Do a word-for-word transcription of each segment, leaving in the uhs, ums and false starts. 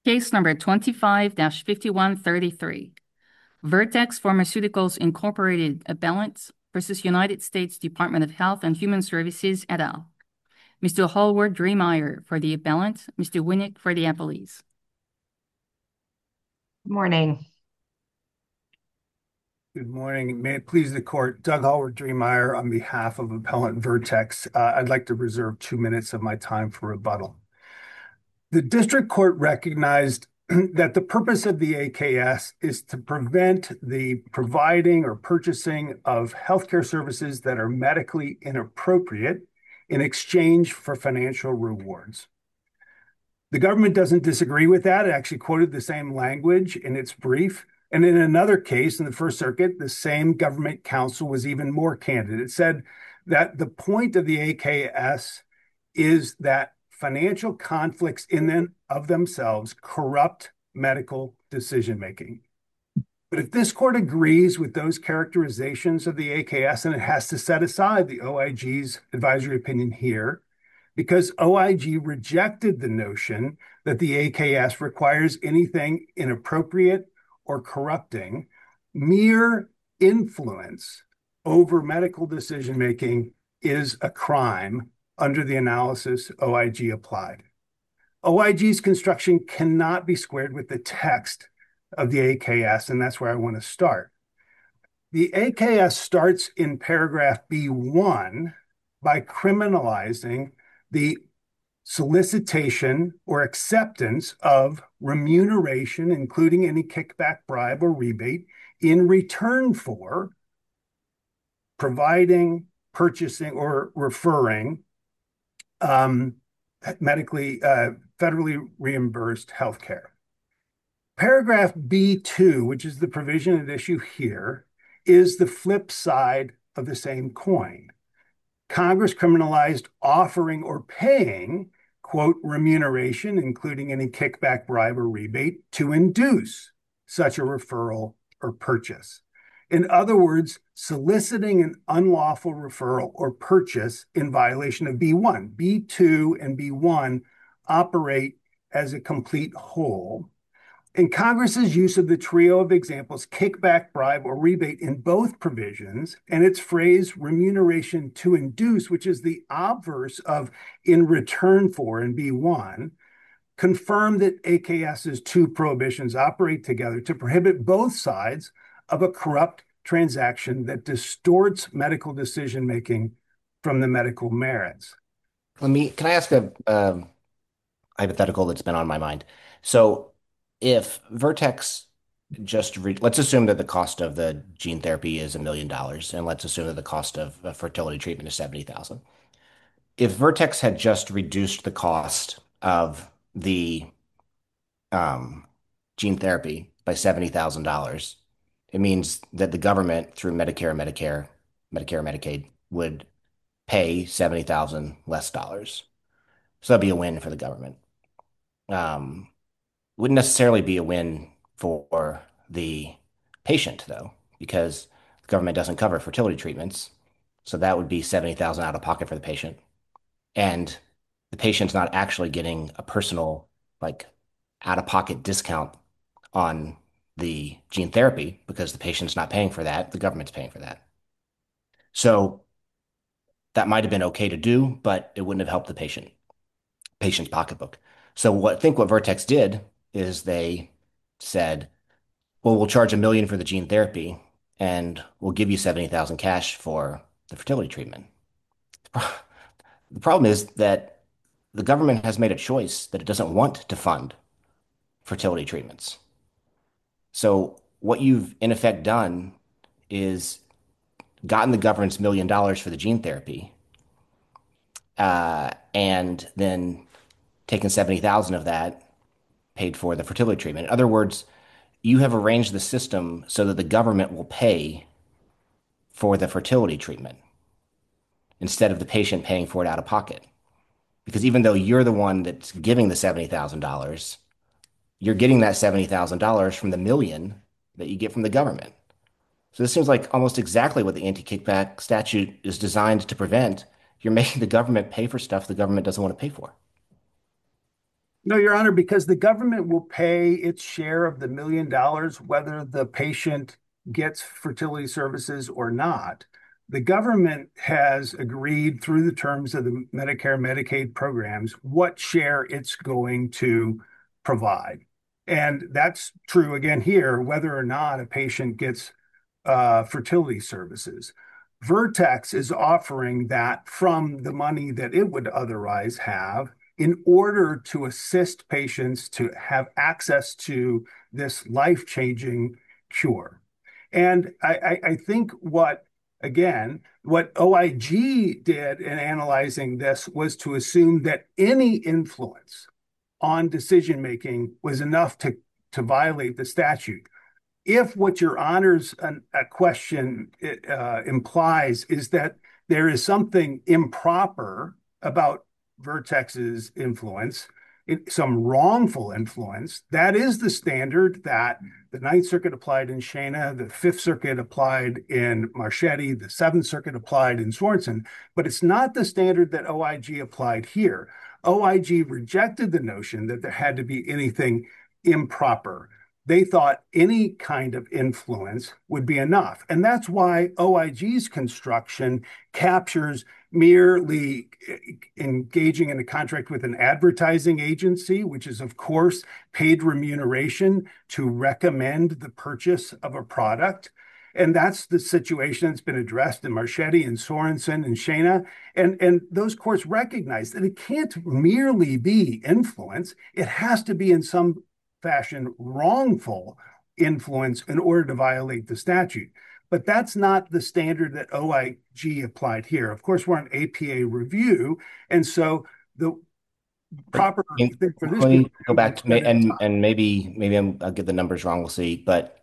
Case number twenty-five fifty-one thirty-three. Vertex Pharmaceuticals Incorporated Appellant versus United States Department of Health and Human Services et al. Mister Hallward Drehmeyer for the appellant, Mister Winnick for the appellees. Morning. Good morning. May it please the court, Doug Hallward Drehmeyer on behalf of Appellant Vertex. Uh, I'd like to reserve two minutes of my time for rebuttal. The district court recognized that the purpose of the A K S is to prevent the providing or purchasing of healthcare services that are medically inappropriate in exchange for financial rewards. The government doesn't disagree with that. It actually quoted the same language in its brief. And in another case in the First Circuit, the same government counsel was even more candid. It said that the point of the A K S is that financial conflicts in and of themselves corrupt medical decision-making. But if this court agrees with those characterizations of the A K S, and it has to set aside the O I G's advisory opinion here, because O I G rejected the notion that the A K S requires anything inappropriate or corrupting, mere influence over medical decision-making is a crime under the analysis O I G applied. O I G's construction cannot be squared with the text of the A K S, and that's where I want to start. The A K S starts in paragraph B one by criminalizing the solicitation or acceptance of remuneration, including any kickback, bribe, or rebate, in return for providing, purchasing, or referring um, medically, uh, federally reimbursed healthcare. Paragraph B two, which is the provision at issue here, is the flip side of the same coin. Congress criminalized offering or paying, quote, remuneration, including any kickback, bribe, or rebate, to induce such a referral or purchase. In other words, soliciting an unlawful referral or purchase in violation of B one. B two and B one operate as a complete whole. And Congress's use of the trio of examples, kickback, bribe, or rebate in both provisions, and its phrase remuneration to induce, which is the obverse of in return for in B one, confirm that AKS's two prohibitions operate together to prohibit both sides of a corrupt transaction that distorts medical decision-making from the medical merits. Let me, can I ask a um, hypothetical that's been on my mind? So if Vertex just re let's assume that the cost of the gene therapy is a million dollars, and let's assume that the cost of a fertility treatment is seventy thousand. If Vertex had just reduced the cost of the um, gene therapy by seventy thousand dollars, it means that the government, through Medicare, Medicare, Medicare, Medicaid, would pay seventy thousand less dollars. So that'd be a win for the government. Um, wouldn't necessarily be a win for the patient, though, because the government doesn't cover fertility treatments. So that would be seventy thousand out of pocket for the patient. And the patient's not actually getting a personal, like, out of pocket discount on the gene therapy because the patient's not paying for that. The government's paying for that. So that might have been okay to do, but it wouldn't have helped the patient, patient's pocketbook. So what I think what Vertex did is they said, well, we'll charge a million for the gene therapy and we'll give you seventy thousand cash for the fertility treatment. The problem is that the government has made a choice that it doesn't want to fund fertility treatments. So what you've in effect done is gotten the government's million dollars for the gene therapy, uh, and then taken seventy thousand of that paid for the fertility treatment. In other words, you have arranged the system so that the government will pay for the fertility treatment instead of the patient paying for it out of pocket. Because even though you're the one that's giving the seventy thousand dollars, you're getting that seventy thousand dollars from the million that you get from the government. So this seems like almost exactly what the anti-kickback statute is designed to prevent. You're making the government pay for stuff the government doesn't want to pay for. No, Your Honor, because the government will pay its share of the million dollars whether the patient gets fertility services or not. The government has agreed through the terms of the Medicare Medicaid programs what share it's going to provide. And that's true again here, whether or not a patient gets uh, fertility services. Vertex is offering that from the money that it would otherwise have in order to assist patients to have access to this life-changing cure. And I, I, I think what, again, what O I G did in analyzing this was to assume that any influence on decision making was enough to, to violate the statute. If what your honors an, a question uh, implies is that there is something improper about Vertex's influence, it, some wrongful influence, that is the standard that the Ninth Circuit applied in Shana, the Fifth Circuit applied in Marchetti, the Seventh Circuit applied in Sorensen, but it's not the standard that O I G applied here. O I G rejected the notion that there had to be anything improper. They thought any kind of influence would be enough. And that's why O I G's construction captures merely engaging in a contract with an advertising agency, which is, of course, paid remuneration to recommend the purchase of a product. And that's the situation that's been addressed in Marchetti and Sorensen and Shana. And, and those courts recognize that it can't merely be influence. It has to be in some fashion wrongful influence in order to violate the statute. But that's not the standard that O I G applied here. Of course, we're on A P A review. And so the proper Can thing for this we court go back to, ma- to and and maybe maybe I'm, I'll get the numbers wrong, we'll see, but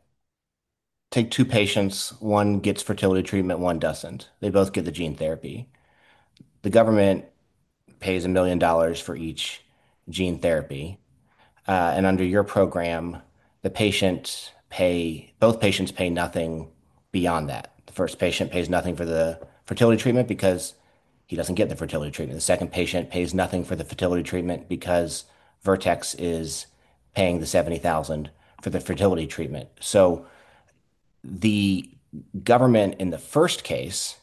take two patients, one gets fertility treatment, one doesn't. They both get the gene therapy. The government pays a million dollars for each gene therapy. Uh, and under your program, the patient pay, both patients pay nothing beyond that. The first patient pays nothing for the fertility treatment because he doesn't get the fertility treatment. The second patient pays nothing for the fertility treatment because Vertex is paying the seventy thousand for the fertility treatment. So the government in the first case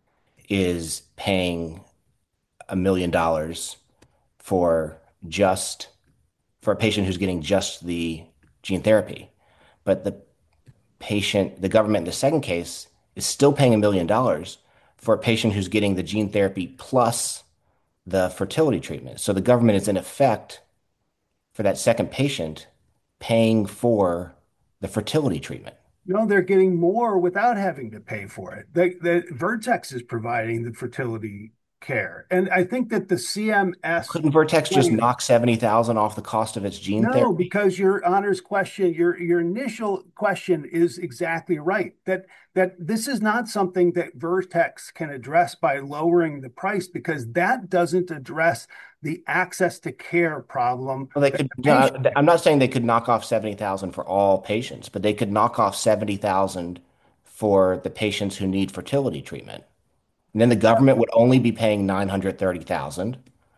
is paying a million dollars for just for a patient who's getting just the gene therapy. But the patient, the government in the second case is still paying a million dollars for a patient who's getting the gene therapy plus the fertility treatment. So the government is in effect for that second patient paying for the fertility treatment. No, they're getting more without having to pay for it. The, the Vertex is providing the fertility care. And I think that the C M S Couldn't Vertex just plan, knock seventy thousand off the cost of its gene no, therapy? because your honor's question, your your initial question is exactly right. That that this is not something that Vertex can address by lowering the price because that doesn't address the access to care problem Well, they that could, the no, patient. I'm not saying they could knock off seventy thousand for all patients, but they could knock off seventy thousand for the patients who need fertility treatment. And then the government would only be paying nine hundred thirty thousand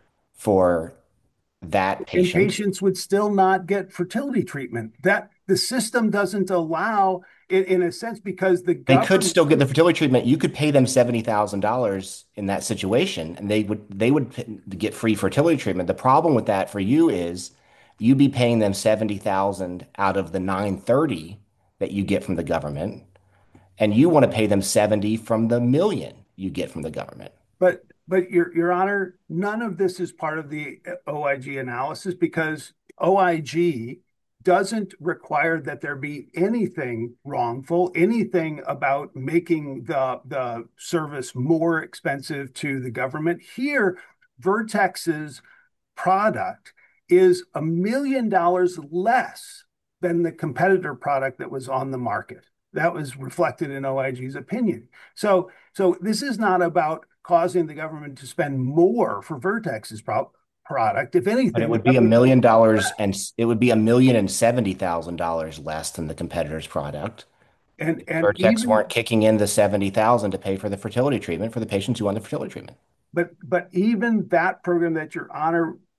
for that And patient. patients would still not get fertility treatment. That the system doesn't allow in, in a sense because the They could government still get the fertility treatment. You could pay them seventy thousand dollars in that situation, and they would they would p- get free fertility treatment. The problem with that for you is you'd be paying them seventy thousand out of the nine thirty that you get from the government, and you want to pay them seventy from the million you get from the government. But but your your honor, none of this is part of the O I G analysis because O I G doesn't require that there be anything wrongful, anything about making the the service more expensive to the government. Here, Vertex's product is a million dollars less than the competitor product that was on the market. That was reflected in O I G's opinion. So, so this is not about causing the government to spend more for Vertex's pro- product. If But it anything, the would be a government million dollars and s- it would be a million and seventy thousand dollars less than the competitor's product. and and Vertex even weren't kicking in the seventy thousand to pay for the fertility treatment for the patients who want the fertility treatment. but but even that program that your honor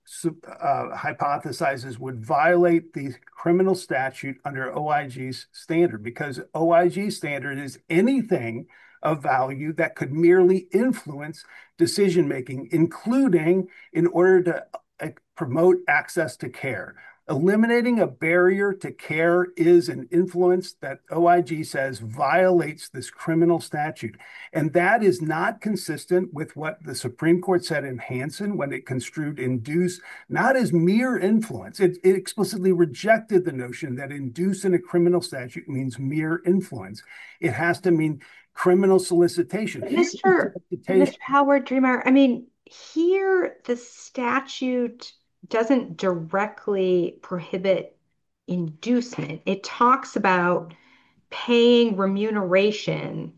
uh, hypothesizes would violate the criminal statute under O I G's standard, because O I G standard is anything of value that could merely influence decision-making, including in order to uh, promote access to care. Eliminating a barrier to care is an influence that O I G says violates this criminal statute. And that is not consistent with what the Supreme Court said in Hansen when it construed induce not as mere influence. It, it explicitly rejected the notion that induce in a criminal statute means mere influence. It has to mean criminal solicitation. Mister Mister Howard Driemeyer, I mean, here the statute doesn't directly prohibit inducement. It talks about paying remuneration,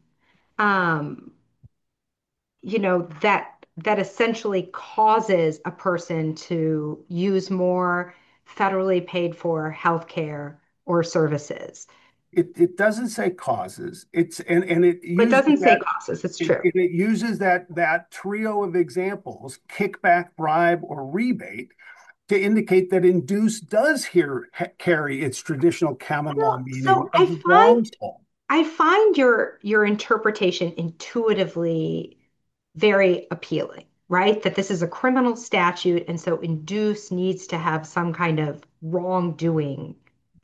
um, you know, that that essentially causes a person to use more federally paid for healthcare or services. It, it doesn't say causes. It's and and it But it doesn't say that, causes. It's it, true. It, it uses that that trio of examples: kickback, bribe, or rebate, to indicate that induce does here carry its traditional common law meaning. So I find wrongful. I find your your interpretation intuitively very appealing, right? That this is a criminal statute, and so induce needs to have some kind of wrongdoing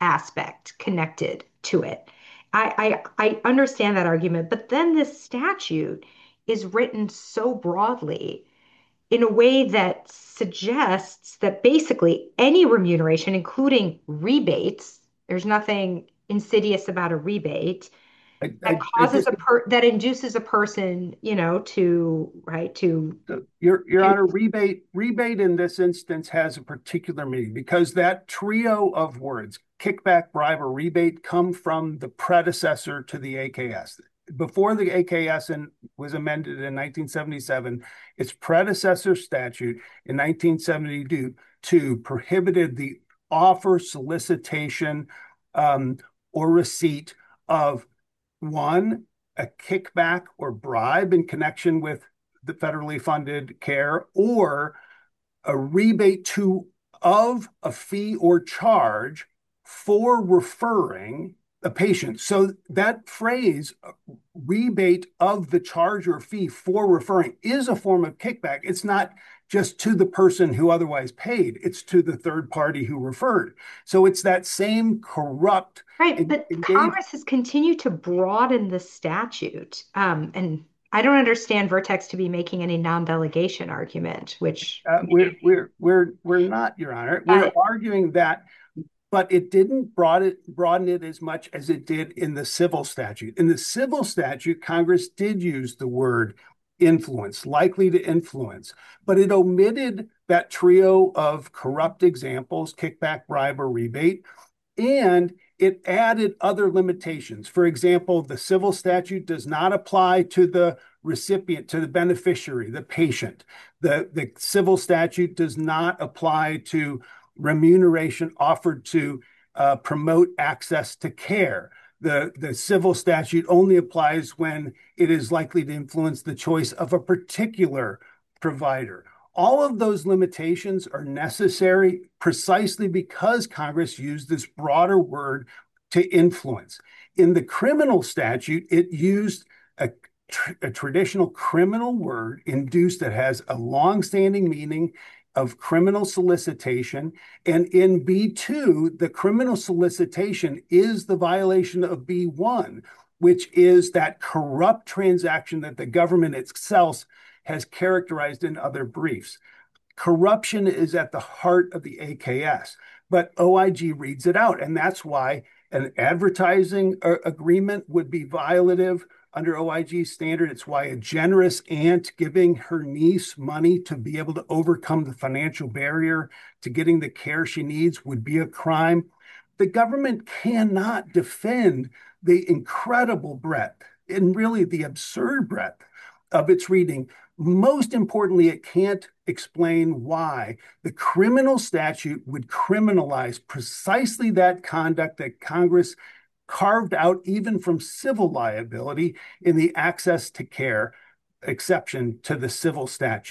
aspect connected to it. I, I, I understand that argument, but then this statute is written so broadly in a way that suggests that basically any remuneration, including rebates, there's nothing insidious about a rebate, I, that I, causes I a per that induces a person, you know, to right to Your Your Honor, rebate rebate in this instance has a particular meaning because that trio of words, kickback, bribe, or rebate, come from the predecessor to the A K S. Before the A K S in, was amended in nineteen seventy-seven, its predecessor statute in nineteen seventy-two prohibited the offer, solicitation, um, or receipt of one, a kickback or bribe in connection with the federally funded care, or a rebate to of a fee or charge for referring a patient. So that phrase, rebate of the charge or fee for referring, is a form of kickback. It's not just to the person who otherwise paid, it's to the third party who referred. So it's that same corrupt. right. But Congress has continued to broaden the statute, um, and I don't understand Vertex to be making any non-delegation argument, which uh, we're we're we're we're not, Your Honor. We're arguing that, but it didn't broaden it, broaden it as much as it did in the civil statute. In the civil statute, Congress did use the word influence, likely to influence, but it omitted that trio of corrupt examples, kickback, bribe, or rebate, and it added other limitations. For example, the civil statute does not apply to the recipient, to the beneficiary, the patient. The, the civil statute does not apply to remuneration offered to uh, promote access to care. The, the civil statute only applies when it is likely to influence the choice of a particular provider. All of those limitations are necessary precisely because Congress used this broader word to influence. In the criminal statute, it used a, tr a traditional criminal word, induce, that has a longstanding meaning of criminal solicitation. And in B two, the criminal solicitation is the violation of B one, which is that corrupt transaction that the government itself has characterized in other briefs. Corruption is at the heart of the A K S, but O I G reads it out, and that's why an advertising uh, agreement would be violative under O I G standard. It's why a generous aunt giving her niece money to be able to overcome the financial barrier to getting the care she needs would be a crime. The government cannot defend the incredible breadth and really the absurd breadth of its reading. Most importantly, it can't explain why the criminal statute would criminalize precisely that conduct that Congress carved out even from civil liability in the access to care exception to the civil statute.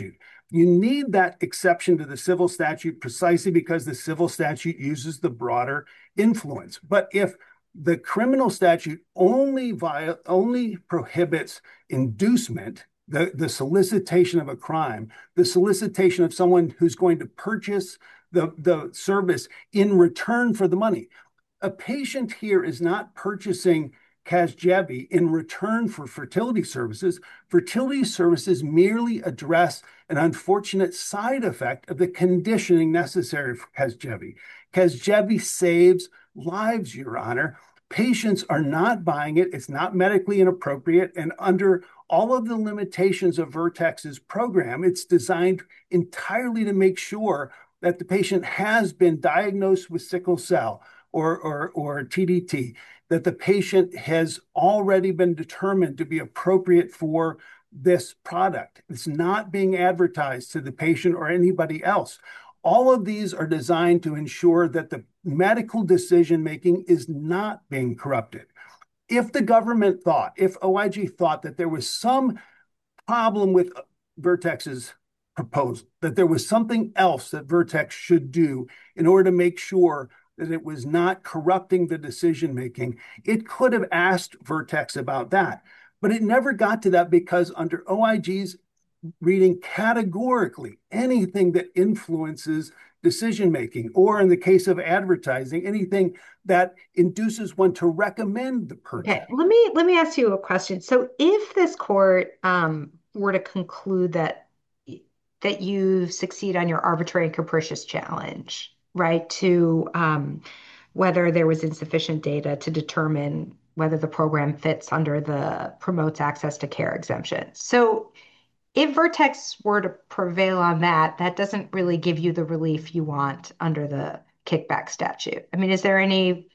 You need that exception to the civil statute precisely because the civil statute uses the broader influence. But if the criminal statute only via only prohibits inducement, the, the solicitation of a crime, the solicitation of someone who's going to purchase the, the service in return for the money. A patient here is not purchasing Casgevy in return for fertility services. Fertility services merely address an unfortunate side effect of the conditioning necessary for Casgevy. Casgevy saves lives, Your Honor. Patients are not buying it. It's not medically inappropriate. And under all of the limitations of Vertex's program, it's designed entirely to make sure that the patient has been diagnosed with sickle cell or, or, or T D T, that the patient has already been determined to be appropriate for this product. It's not being advertised to the patient or anybody else. All of these are designed to ensure that the medical decision-making is not being corrupted. If the government thought, if O I G thought that there was some problem with Vertex's proposal, that there was something else that Vertex should do in order to make sure that it was not corrupting the decision-making, it could have asked Vertex about that. But it never got to that because under O I G's reading categorically, anything that influences decision-making, or in the case of advertising, anything that induces one to recommend the purchase. Okay, let me let me ask you a question. So if this court um, were to conclude that that you succeed on your arbitrary and capricious challenge, right, to um, whether there was insufficient data to determine whether the program fits under the promotes access to care exemption. So if Vertex were to prevail on that, that doesn't really give you the relief you want under the kickback statute. I mean, is there any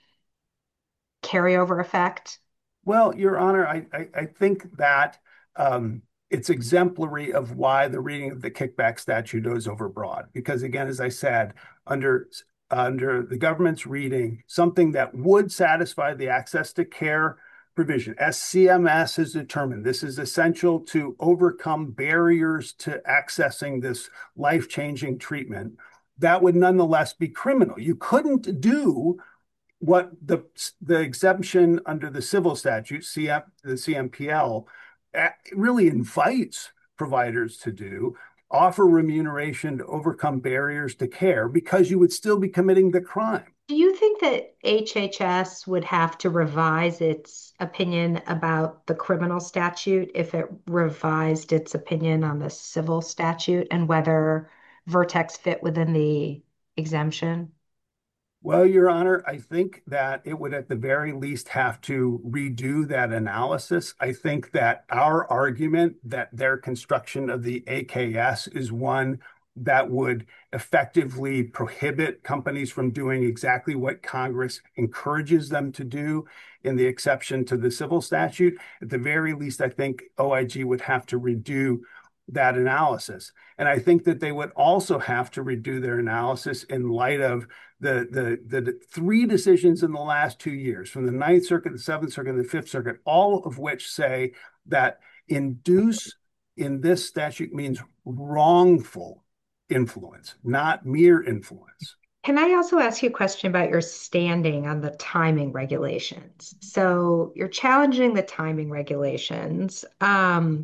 carryover effect? Well, Your Honor, I, I, I think that um, it's exemplary of why the reading of the kickback statute is overbroad. Because again, as I said, under under the government's reading, something that would satisfy the access to care provision, as C M S has determined, this is essential to overcome barriers to accessing this life-changing treatment, that would nonetheless be criminal. You couldn't do what the, the exemption under the civil statute, C M, the C M P L, really invites providers to do, offer remuneration to overcome barriers to care, because you would still be committing the crime. Do you think that H H S would have to revise its opinion about the criminal statute if it revised its opinion on the civil statute and whether Vertex fit within the exemption? Well, Your Honor, I think that it would at the very least have to redo that analysis. I think that our argument that their construction of the A K S is one that would effectively prohibit companies from doing exactly what Congress encourages them to do in the exception to the civil statute. At the very least, I think O I G would have to redo that analysis. And I think that they would also have to redo their analysis in light of the, the, the three decisions in the last two years from the Ninth Circuit, the Seventh Circuit, and the Fifth Circuit, all of which say that induce in this statute means wrongful influence, not mere influence. Can I also ask you a question about your standing on the timing regulations? So you're challenging the timing regulations. Um,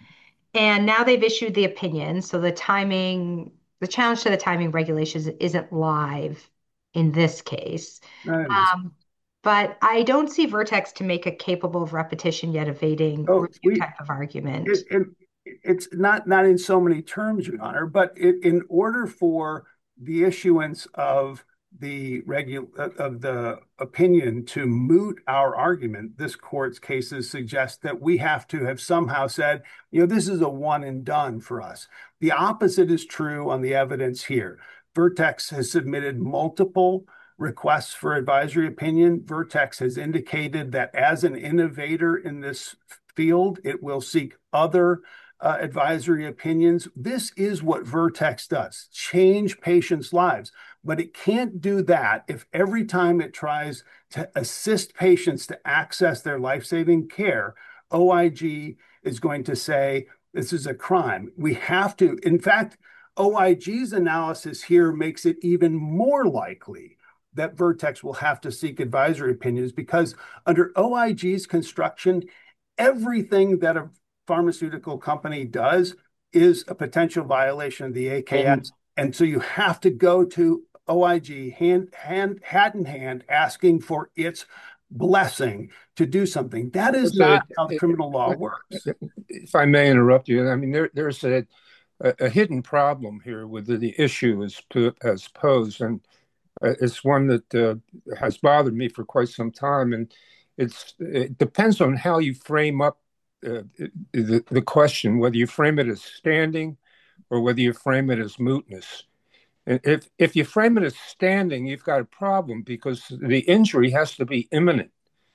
And now they've issued the opinion. So the timing, the challenge to the timing regulations isn't live in this case. Um, but I don't see Vertex to make a capable of repetition yet evading oh, review we, type of argument. It, it, it's not, not in so many terms, Your Honor, but it, in order for the issuance of the regu- of the opinion to moot our argument, this court's cases suggest that we have to have somehow said, you know, this is a one and done for us. The opposite is true on the evidence here. Vertex has submitted multiple requests for advisory opinion. Vertex has indicated that as an innovator in this field, it will seek other uh, advisory opinions. This is what Vertex does, change patients' lives. But it can't do that if every time it tries to assist patients to access their life-saving care, O I G is going to say, This is a crime. We have to, in fact, O I G's analysis here makes it even more likely that Vertex will have to seek advisory opinions because under O I G's construction, everything that a pharmaceutical company does is a potential violation of the A K S. And, and so you have to go to O I G hand, hand, hat in hand, asking for its blessing to do something. That is so not it, how it, criminal law works. If I may interrupt you, I mean, there, there's a, a, a hidden problem here with the, the issue as, as posed, and uh, it's one that uh, has bothered me for quite some time, and it's it depends on how you frame up uh, the, the question, whether you frame it as standing or whether you frame it as mootness. If if you frame it as standing, you've got a problem because the injury has to be imminent.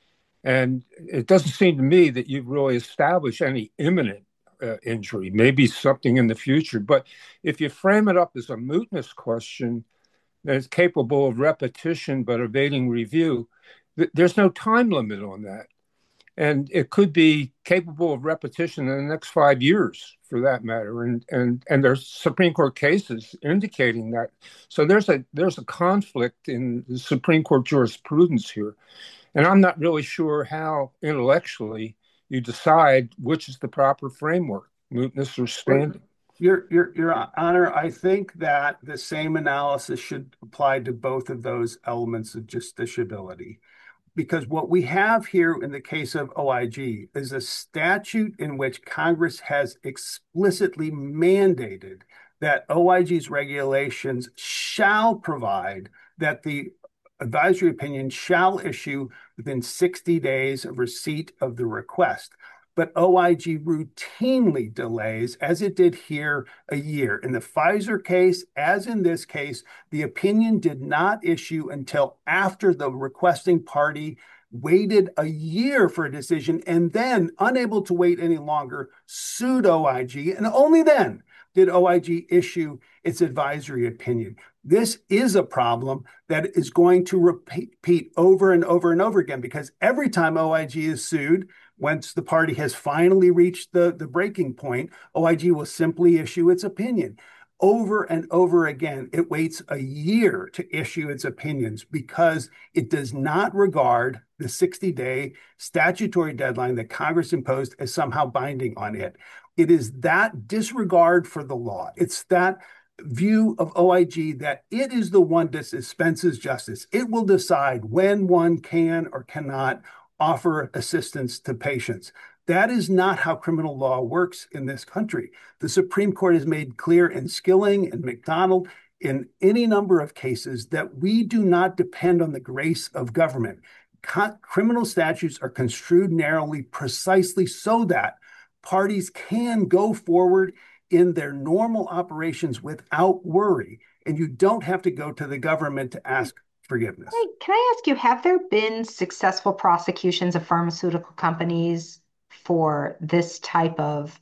And it doesn't seem to me that you've really established any imminent uh, injury, maybe something in the future. But if you frame it up as a mootness question that's capable of repetition but evading review, th- there's no time limit on that. And it could be capable of repetition in the next five years, for that matter. And and and there's Supreme Court cases indicating that. So there's a there's a conflict in the Supreme Court jurisprudence here, and I'm not really sure how intellectually you decide which is the proper framework, mootness or standing. Your your your Honor, I think that the same analysis should apply to both of those elements of justiciability. Because what we have here in the case of O I G is a statute in which Congress has explicitly mandated that O I G's regulations shall provide that the advisory opinion shall issue within sixty days of receipt of the request. But O I G routinely delays, as it did here, a year. In the Pfizer case, as in this case, the opinion did not issue until after the requesting party waited a year for a decision and then, unable to wait any longer, sued O I G. And only then did O I G issue its advisory opinion. This is a problem that is going to repeat over and over and over again because every time O I G is sued, once the party has finally reached the, the breaking point, O I G will simply issue its opinion. Over and over again, it waits a year to issue its opinions because it does not regard the sixty-day statutory deadline that Congress imposed as somehow binding on it. It is that disregard for the law. It's that view of O I G that it is the one that dispenses justice. It will decide when one can or cannot offer assistance to patients. That is not how criminal law works in this country. The Supreme Court has made clear in Skilling and McDonald in any number of cases that we do not depend on the grace of government. Con- criminal statutes are construed narrowly precisely so that parties can go forward in their normal operations without worry, and you don't have to go to the government to ask forgiveness. Hey, can I ask you, have there been successful prosecutions of pharmaceutical companies for this type of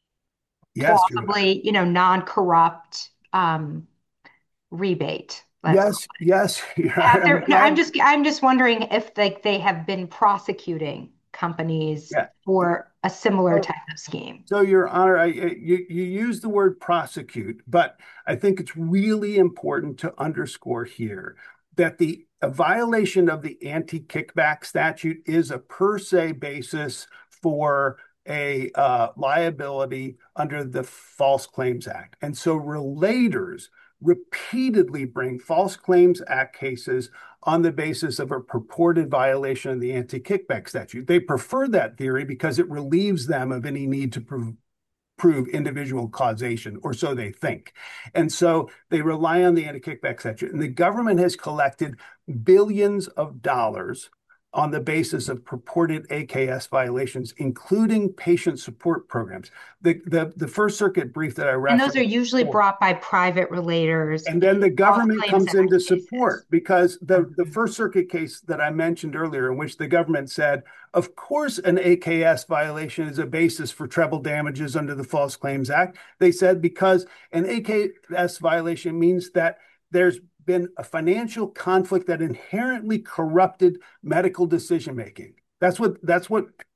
yes, plausibly, you know, non-corrupt um, rebate? Yes, yes. There, no, I'm just I'm just wondering if like they have been prosecuting companies yeah. for a similar type of scheme. So, Your Honor, I, you, you use the word prosecute, but I think it's really important to underscore here that the a violation of the anti-kickback statute is a per se basis for a uh, liability under the False Claims Act. And so relators repeatedly bring False Claims Act cases on the basis of a purported violation of the anti-kickback statute. They prefer that theory because it relieves them of any need to prove prove individual causation, or so they think. And so they rely on the anti-kickback statute. And the government has collected billions of dollars on the basis of purported A K S violations, including patient support programs. The, the, the First Circuit brief that I referenced. And those are usually before, brought by private relators. And then the government comes in to support because the, the First Circuit case that I mentioned earlier, in which the government said, of course, an A K S violation is a basis for treble damages under the False Claims Act. They said because an A K S violation means that there's been a financial conflict that inherently corrupted medical decision making. That's what that's what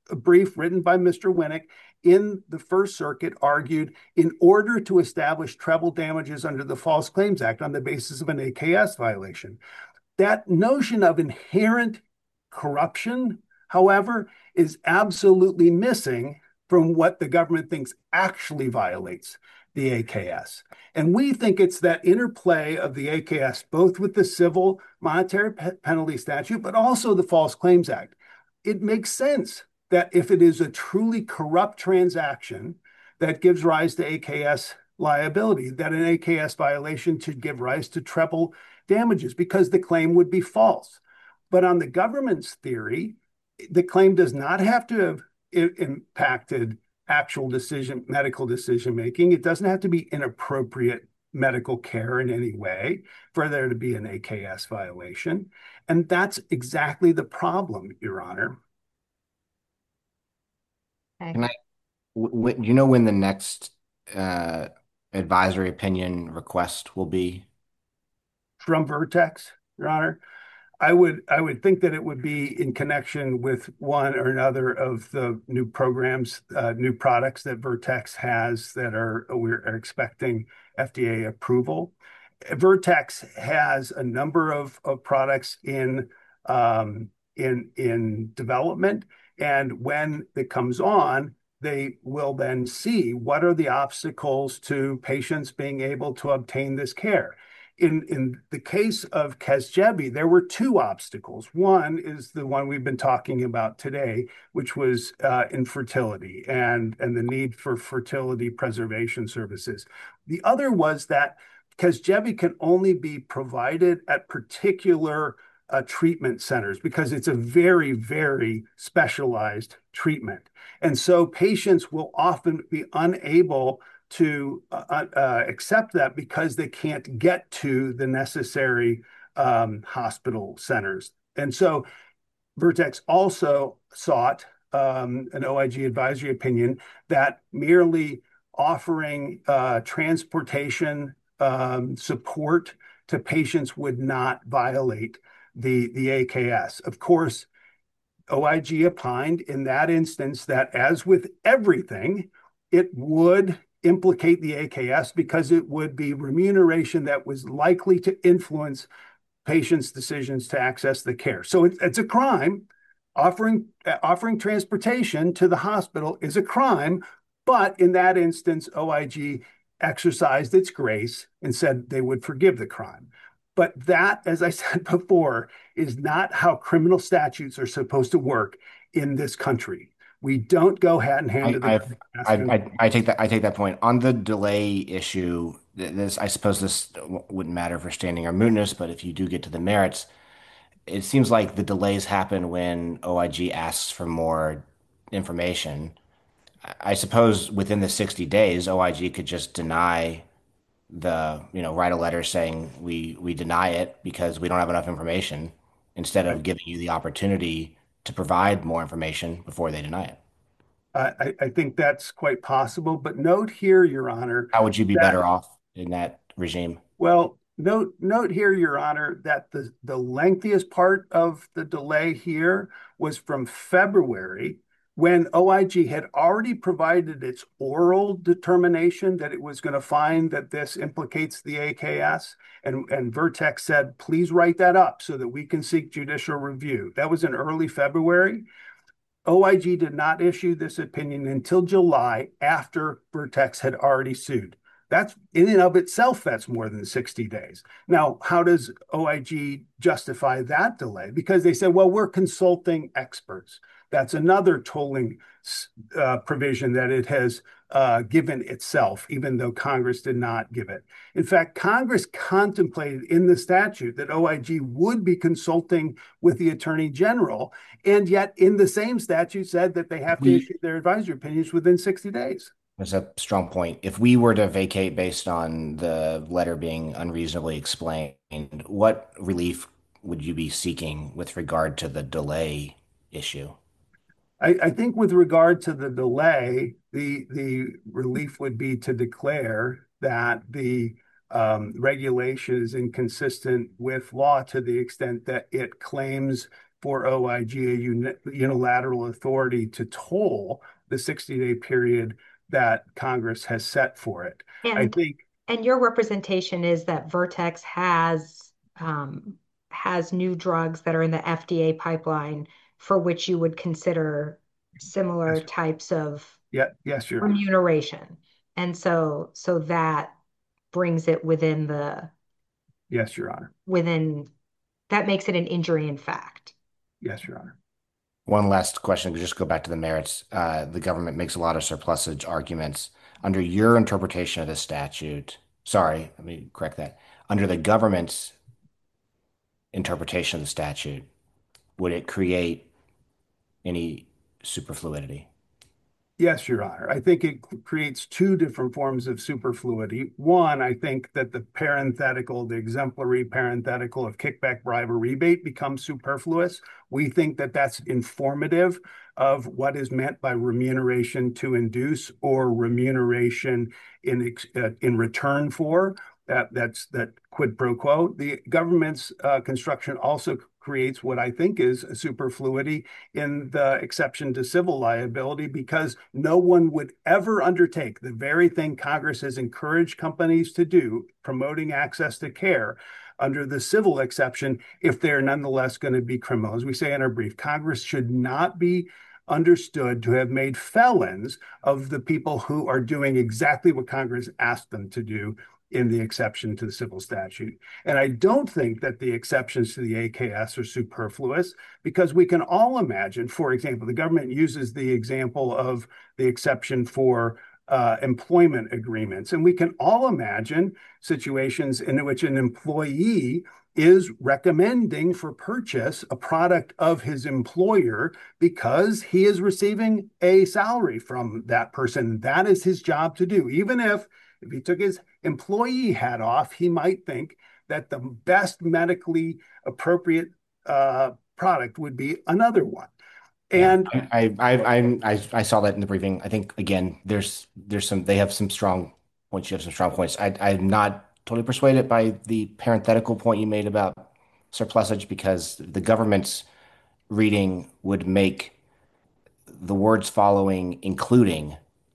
a brief written by Mister Winnick in the First Circuit argued in order to establish treble damages under the False Claims Act on the basis of an A K S violation. That notion of inherent corruption, however, is absolutely missing from what the government thinks actually violates the A K S. And we think it's that interplay of the A K S, both with the civil monetary pe- penalty statute, but also the False Claims Act. It makes sense that if it is a truly corrupt transaction that gives rise to A K S liability, that an A K S violation should give rise to treble damages because the claim would be false. But on the government's theory, the claim does not have to have impacted actual decision, medical decision making. It doesn't have to be inappropriate medical care in any way for there to be an A K S violation. And that's exactly the problem, Your Honor. Okay. Can I, w- do you know when the next uh, advisory opinion request will be? From Vertex, Your Honor, I would I would think that it would be in connection with one or another of the new programs, uh, new products that Vertex has that are we're expecting F D A approval. Vertex has a number of, of products in um, in in development, and when it comes on, they will then see what are the obstacles to patients being able to obtain this care. In, in the case of Casgevy, there were two obstacles. One is the one we've been talking about today, which was uh, infertility and, and the need for fertility preservation services. The other was that Casgevy can only be provided at particular uh, treatment centers because it's a very, very specialized treatment. And so patients will often be unable to uh, uh, accept that because they can't get to the necessary um, hospital centers. And so Vertex also sought um, an O I G advisory opinion that merely offering uh, transportation um, support to patients would not violate the, the A K S. Of course, O I G opined in that instance that, as with everything, it would implicate the A K S because it would be remuneration that was likely to influence patients' decisions to access the care. So it, it's a crime. Offering uh, offering transportation to the hospital is a crime, but in that instance, O I G exercised its grace and said they would forgive the crime. But that, as I said before, is not how criminal statutes are supposed to work in this country. We don't go hand in hand I, to the I've, I, I, I take that, I take that point on the delay issue. This, I suppose this wouldn't matter for standing or mootness, but if you do get to the merits, it seems like the delays happen when O I G asks for more information. I suppose within the sixty days, O I G could just deny the, you know, write a letter saying we we deny it because we don't have enough information instead of giving you the opportunity to provide more information before they deny it. I, I think that's quite possible. But note here, Your Honor, How would you be that better off in that regime? well, note note here, Your Honor, that the, the lengthiest part of the delay here was from February when O I G had already provided its oral determination that it was going to find that this implicates the A K S. And, and Vertex said, please write that up so that we can seek judicial review. That was in early February. O I G did not issue this opinion until July after Vertex had already sued. That's in and of itself, that's more than sixty days. Now, how does O I G justify that delay? Because they said, well, we're consulting experts. That's another tolling uh, provision that it has uh, given itself, even though Congress did not give it. In fact, Congress contemplated in the statute that O I G would be consulting with the Attorney General, and yet in the same statute said that they have to We, issue their advisory opinions within sixty days. That's a strong point. If we were to vacate based on the letter being unreasonably explained, what relief would you be seeking with regard to the delay issue? I, I think with regard to the delay, the the relief would be to declare that the um, regulation is inconsistent with law to the extent that it claims for O I G a uni unilateral authority to toll the sixty-day period that Congress has set for it. I And think, and your representation is that Vertex has um, has new drugs that are in the F D A pipeline for which you would consider similar yes, types of yeah, yes, Your Honor. remuneration. And so so that brings it within the Yes, Your Honor. within that makes it an injury in fact. Yes, Your Honor. One last question, just go back to the merits. Uh, the government makes a lot of surplusage arguments. Under your interpretation of the statute, sorry, let me correct that. Under the government's interpretation of the statute, would it create any superfluidity? Yes, Your Honor. I think it creates two different forms of superfluity. One, I think that the parenthetical, the exemplary parenthetical of kickback, bribe, or rebate becomes superfluous. We think that that's informative of what is meant by remuneration to induce or remuneration in uh, in return for. That that's that quid pro quo. The government's uh, construction also creates what I think is a superfluity in the exception to civil liability, because no one would ever undertake the very thing Congress has encouraged companies to do, promoting access to care, under the civil exception, if they're nonetheless going to be criminal. As we say in our brief, Congress should not be understood to have made felons of the people who are doing exactly what Congress asked them to do in the exception to the civil statute. And I don't think that the exceptions to the A K S are superfluous, because we can all imagine, for example, the government uses the example of the exception for uh, employment agreements. And we can all imagine situations in which an employee is recommending for purchase a product of his employer because he is receiving a salary from that person. That is his job to do. Even if If he took his employee hat off, he might think that the best medically appropriate uh, product would be another one. And yeah, I, I, I, I, I saw that in the briefing. I think again, there's, there's some, they have some strong points. You have some strong points. I, I'm not totally persuaded by the parenthetical point you made about surplusage, because the government's reading would make the words following including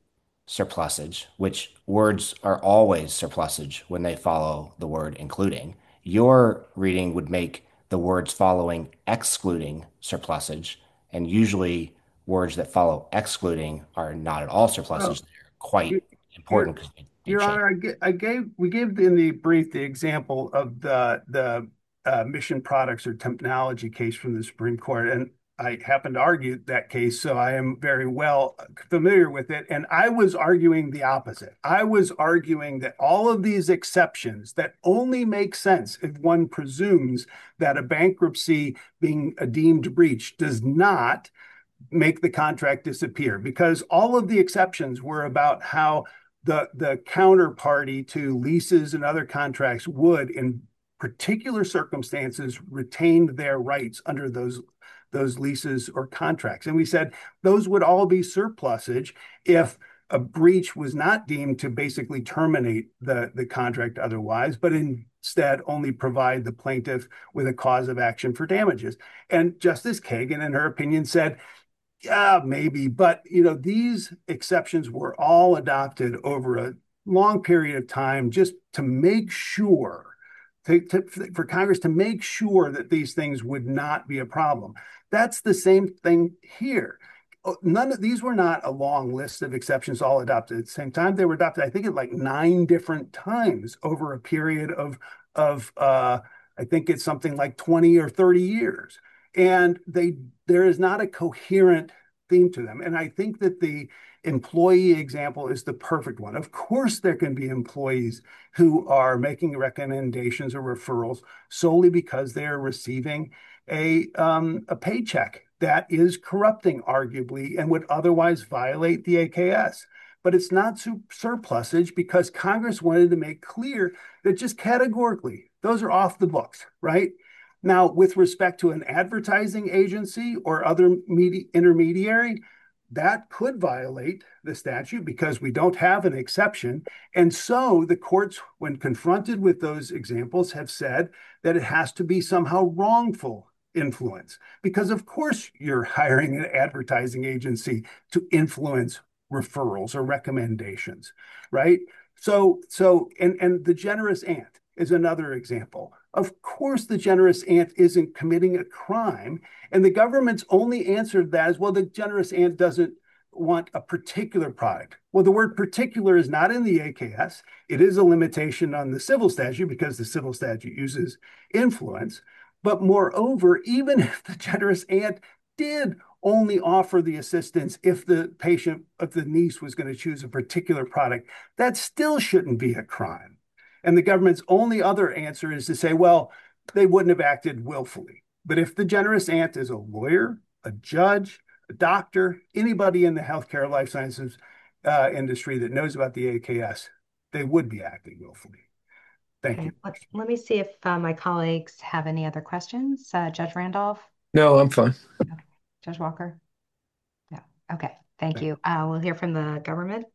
surplusage, which words are always surplusage when they follow the word including. Your reading would make the words following excluding surplusage, and usually words that follow excluding are not at all surplusage. well, They're quite Your, important because they, they Your change. Honor, I, ga- I gave we gave in the brief the example of the the uh, mission products or technology case from the Supreme Court, and I happened to argue that case, so I am very well familiar with it. And I was arguing the opposite. I was arguing that all of these exceptions that only make sense if one presumes that a bankruptcy being a deemed breach does not make the contract disappear, because all of the exceptions were about how the the counterparty to leases and other contracts would, in particular circumstances, retain their rights under those those leases or contracts. And we said those would all be surplusage if a breach was not deemed to basically terminate the, the contract otherwise, but instead only provide the plaintiff with a cause of action for damages. And Justice Kagan, in her opinion, said, yeah, maybe, but you know, these exceptions were all adopted over a long period of time just to make sure, to, to, for Congress to make sure that these things would not be a problem. That's the same thing here. None of these were not a long list of exceptions all adopted at the same time. They were adopted, I think, at like nine different times over a period of of uh, I think it's something like twenty or thirty years. And they there is not a coherent theme to them. And I think that the employee example is the perfect one. Of course, there can be employees who are making recommendations or referrals solely because they are receiving a um, a paycheck that is corrupting, arguably, and would otherwise violate the A K S. But it's not su- surplusage, because Congress wanted to make clear that just categorically, those are off the books, right? Now, with respect to an advertising agency or other media intermediary, that could violate the statute because we don't have an exception. And so the courts, when confronted with those examples, have said that it has to be somehow wrongful influence, because of course you're hiring an advertising agency to influence referrals or recommendations, right? So, so, and and the generous aunt is another example. Of course, the generous aunt isn't committing a crime, and the government's only answered that is, well, the generous aunt doesn't want a particular product. Well, the word particular is not in the A K S. It is a limitation on the civil statute because the civil statute uses influence. But moreover, even if the generous aunt did only offer the assistance if the patient, if the niece was going to choose a particular product, that still shouldn't be a crime. And the government's only other answer is to say, well, they wouldn't have acted willfully. But if the generous aunt is a lawyer, a judge, a doctor, anybody in the healthcare life sciences uh, industry that knows about the A K S, they would be acting willfully. Thank Okay, you. let, let me see if uh, my colleagues have any other questions. Uh, Judge Randolph? No, I'm fine. Okay. Judge Walker? No. Okay, thank you. Uh, we'll hear from the government.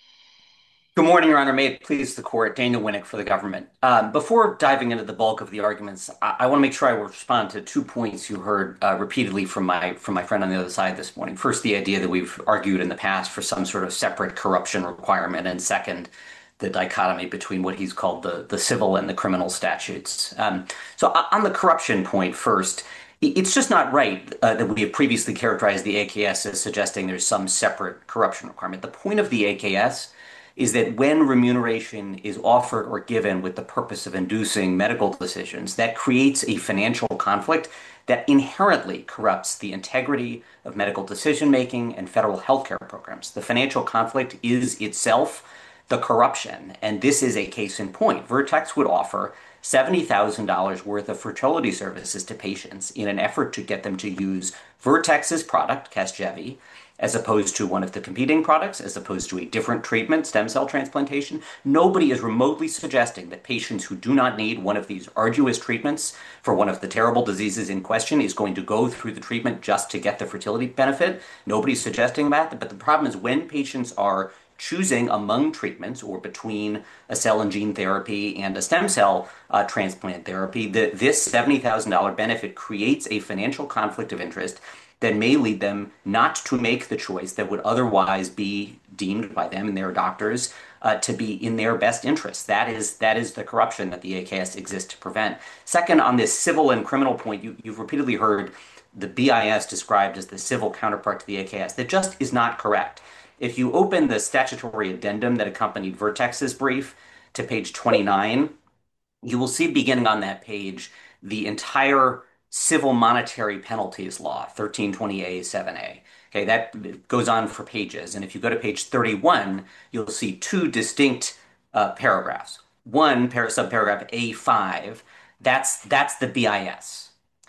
Good morning, Your Honor. May it please the court, Daniel Winnick for the government. Um, before diving into the bulk of the arguments, I, I want to make sure I respond to two points you heard uh, repeatedly from my from my friend on the other side this morning. First, the idea that we've argued in the past for some sort of separate corruption requirement, and second, the dichotomy between what he's called the, the civil and the criminal statutes. Um, so on the corruption point first, it's just not right uh, that we have previously characterized the A K S as suggesting there's some separate corruption requirement. The point of the A K S is that when remuneration is offered or given with the purpose of inducing medical decisions, that creates a financial conflict that inherently corrupts the integrity of medical decision-making and federal healthcare programs. The financial conflict is itself the corruption, and this is a case in point. Vertex would offer seventy thousand dollars worth of fertility services to patients in an effort to get them to use Vertex's product, Casgevy, as opposed to one of the competing products, as opposed to a different treatment, stem cell transplantation. Nobody is remotely suggesting that patients who do not need one of these arduous treatments for one of the terrible diseases in question is going to go through the treatment just to get the fertility benefit. Nobody's suggesting that, but the problem is when patients are choosing among treatments or between a cell and gene therapy and a stem cell uh, transplant therapy, the, this seventy thousand dollars benefit creates a financial conflict of interest that may lead them not to make the choice that would otherwise be deemed by them and their doctors uh, to be in their best interest. That is that is the corruption that the A K S exists to prevent. Second, on this civil and criminal point, you, you've repeatedly heard the B I S described as the civil counterpart to the A K S. That just is not correct. If you open the statutory addendum that accompanied Vertex's brief to page twenty-nine, you will see beginning on that page the entire civil monetary penalties law, thirteen twenty A seven A. Okay, that goes on for pages. And if you go to page thirty-one, you'll see two distinct uh, paragraphs. One, par subparagraph A five, that's, that's the B I S.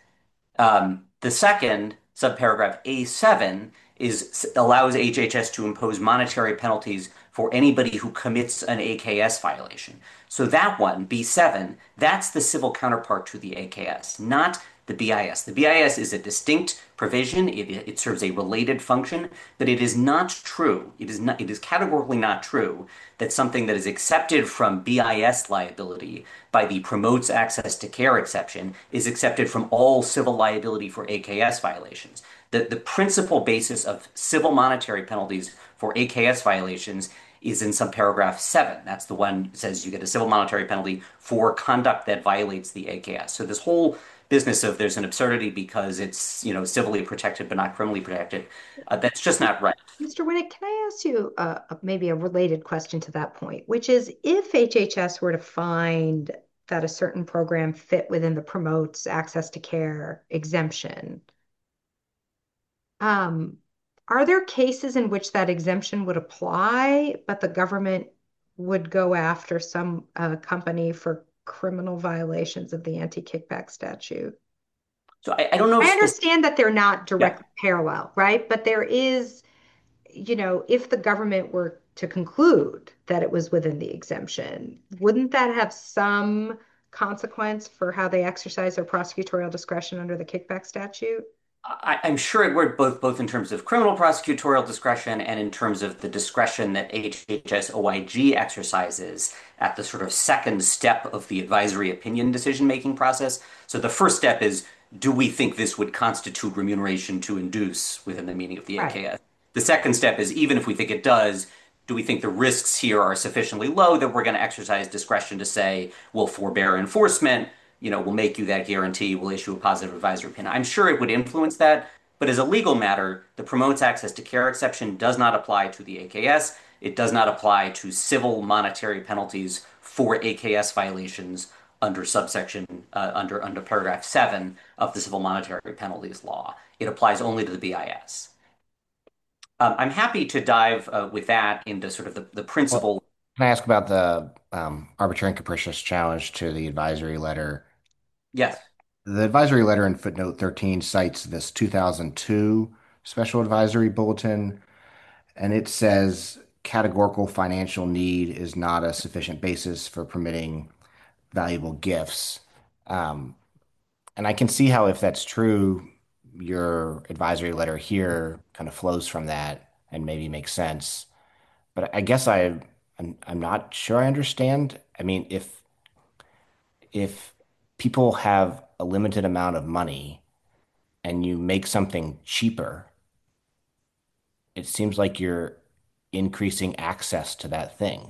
Um, the second, subparagraph A seven, is allows H H S to impose monetary penalties for anybody who commits an A K S violation. So that one, B seven, that's the civil counterpart to the A K S, not the B I S. The B I S is a distinct provision. It, it serves a related function, but it is not true. It is not. It is categorically not true that something that is accepted from B I S liability by the promotes access to care exception is accepted from all civil liability for A K S violations. The, the principal basis of civil monetary penalties for A K S violations is in some paragraph seven. That's the one that says you get a civil monetary penalty for conduct that violates the A K S. So this whole business of there's an absurdity because it's, you know, civilly protected but not criminally protected, uh, that's just not right. Mister Winnick, can I ask you uh, maybe a related question to that point, which is if H H S were to find that a certain program fit within the promotes access to care exemption, um, are there cases in which that exemption would apply, but the government would go after some uh, company for criminal violations of the anti-kickback statute? So I, I don't know. I If understand that they're not directly Yeah. parallel, right? But there is, you know, if the government were to conclude that it was within the exemption, wouldn't that have some consequence for how they exercise their prosecutorial discretion under the kickback statute? I, I'm sure it would both both in terms of criminal prosecutorial discretion and in terms of the discretion that H H S O I G exercises at the sort of second step of the advisory opinion decision-making process. So the first step is, do we think this would constitute remuneration to induce within the meaning of the Right. A K S? The second step is, even if we think it does, do we think the risks here are sufficiently low that we're going to exercise discretion to say, we'll forbear enforcement, you know, we'll make you that guarantee, we'll issue a positive advisory opinion. I'm sure it would influence that, but as a legal matter, the promotes access to care exception does not apply to the A K S. It does not apply to civil monetary penalties for A K S violations under subsection uh, under under paragraph seven of the civil monetary penalties law. It applies only to the B I S. Um, I'm happy to dive uh, with that into sort of the, the Well, principle. can I ask about the um, arbitrary and capricious challenge to the advisory letter? Yes. The advisory letter in footnote thirteen cites this two thousand two special advisory bulletin, and it says categorical financial need is not a sufficient basis for permitting valuable gifts. Um, and I can see how, if that's true, your advisory letter here kind of flows from that and maybe makes sense. But I guess I, I'm, I'm not sure I understand. I mean, if if people have a limited amount of money and you make something cheaper, it seems like you're increasing access to that thing.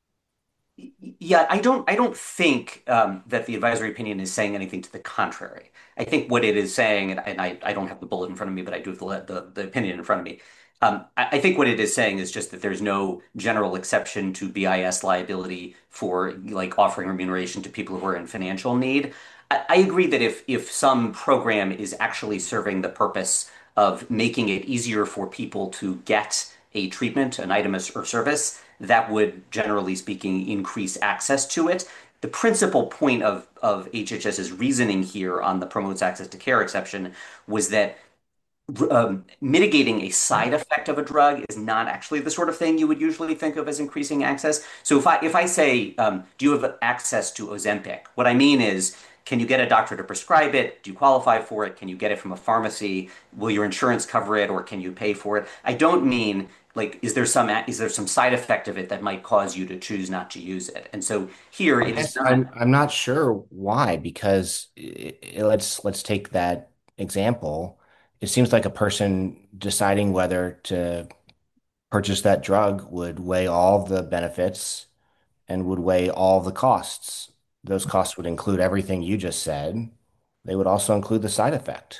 Yeah, I don't I don't think um, that the advisory opinion is saying anything to the contrary. I think what it is saying, and, and I, I don't have the bullet in front of me, but I do have the, the, the opinion in front of me. Um, I, I think what it is saying is just that there's no general exception to B I S liability for like offering remuneration to people who are in financial need. I, I agree that if if some program is actually serving the purpose of making it easier for people to get a treatment, an item or service, that would, generally speaking, increase access to it. The principal point of, of HHS's reasoning here on the promotes access to care exception was that um, mitigating a side effect of a drug is not actually the sort of thing you would usually think of as increasing access. So if I if I say, um, do you have access to Ozempic? What I mean is, can you get a doctor to prescribe it? Do you qualify for it? Can you get it from a pharmacy? Will your insurance cover it, or can you pay for it? I don't mean like is there some is there some side effect of it that might cause you to choose not to use it? And so here I it is guess not. I'm I'm not sure why, because i i- let's let's take that example. It seems like a person deciding whether to purchase that drug would weigh all the benefits and would weigh all the costs. Those costs would include everything you just said. They would also include the side effect.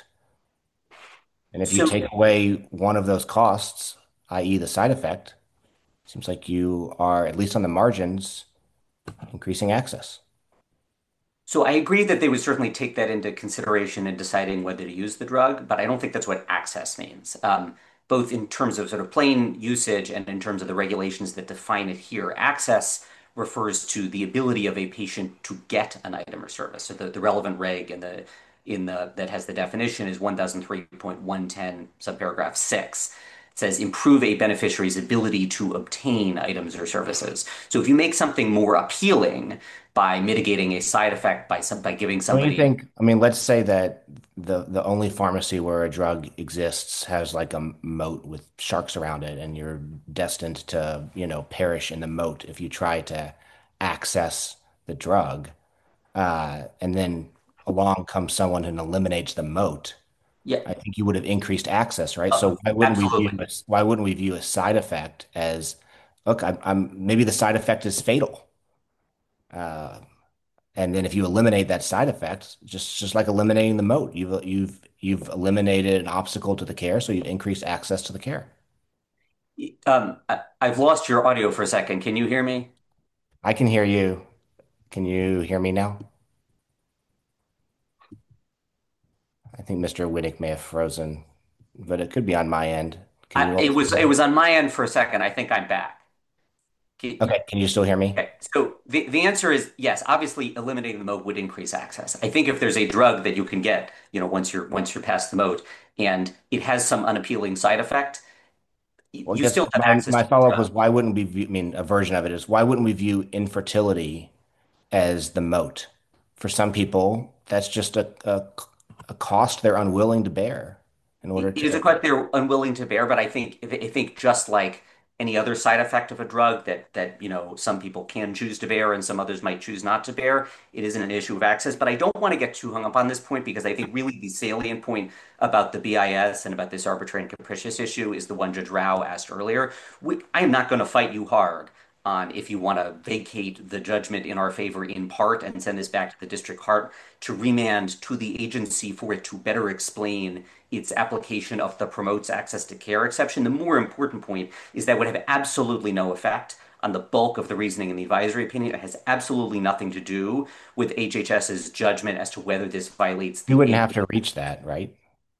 And if you So take away one of those costs, i e the side effect, seems like you are, at least on the margins, increasing access. So I agree that they would certainly take that into consideration in deciding whether to use the drug, but I don't think that's what access means. Um, both in terms of sort of plain usage and in terms of the regulations that define it here. Access refers to the ability of a patient to get an item or service. So the, the relevant reg in the in the that has the definition is one thousand three point one ten subparagraph six. It says improve a beneficiary's ability to obtain items or services. So if you make something more appealing by mitigating a side effect by some by giving Don't you somebody. think, I mean, let's say that the the only pharmacy where a drug exists has like a moat with sharks around it, and you're destined to, you know, perish in the moat if you try to access the drug. Uh, and then along comes someone and eliminates the moat. Yeah, I think you would have increased access, right? uh, So why wouldn't we view absolutely. this, why wouldn't we view a side effect as, look, I'm, I'm maybe the side effect is fatal. Uh, and then if you eliminate that side effect, just just like eliminating the moat, you've you've you've eliminated an obstacle to the care, so you've increased access to the care. Um, I, I've lost your audio for a second. Can you hear me? I can hear you. Can you hear me now? I think mister Winnick may have frozen, but it could be on my end. Can I, you all it was still it hear? was on my end for a second. I think I'm back. Can- Okay, can you still hear me? Okay, so the, the answer is yes. Obviously, eliminating the moat would increase access. I think if there's a drug that you can get, you know, once you're once you're past the moat, and it has some unappealing side effect, y- Well, I you guess still have my access my to the follow-up drug. was, why wouldn't we view, I mean, a version of it is, why wouldn't we view infertility as the moat? For some people, that's just a, a, a cost they're unwilling to bear in order It is a to. cost they're unwilling to bear, but I think I think just like any other side effect of a drug that that you know some people can choose to bear and some others might choose not to bear. It isn't an issue of access, but I don't want to get too hung up on this point because I think really the salient point about the B I S and about this arbitrary and capricious issue is the one Judge Rao asked earlier. We, I am not going to fight you hard on if you want to vacate the judgment in our favor in part and send this back to the district court to remand to the agency for it to better explain its application of the promotes access to care exception. The more important point is that would have absolutely no effect on the bulk of the reasoning in the advisory opinion. It has absolutely nothing to do with HHS's judgment as to whether this violates the You wouldn't A P A. have to reach that, right?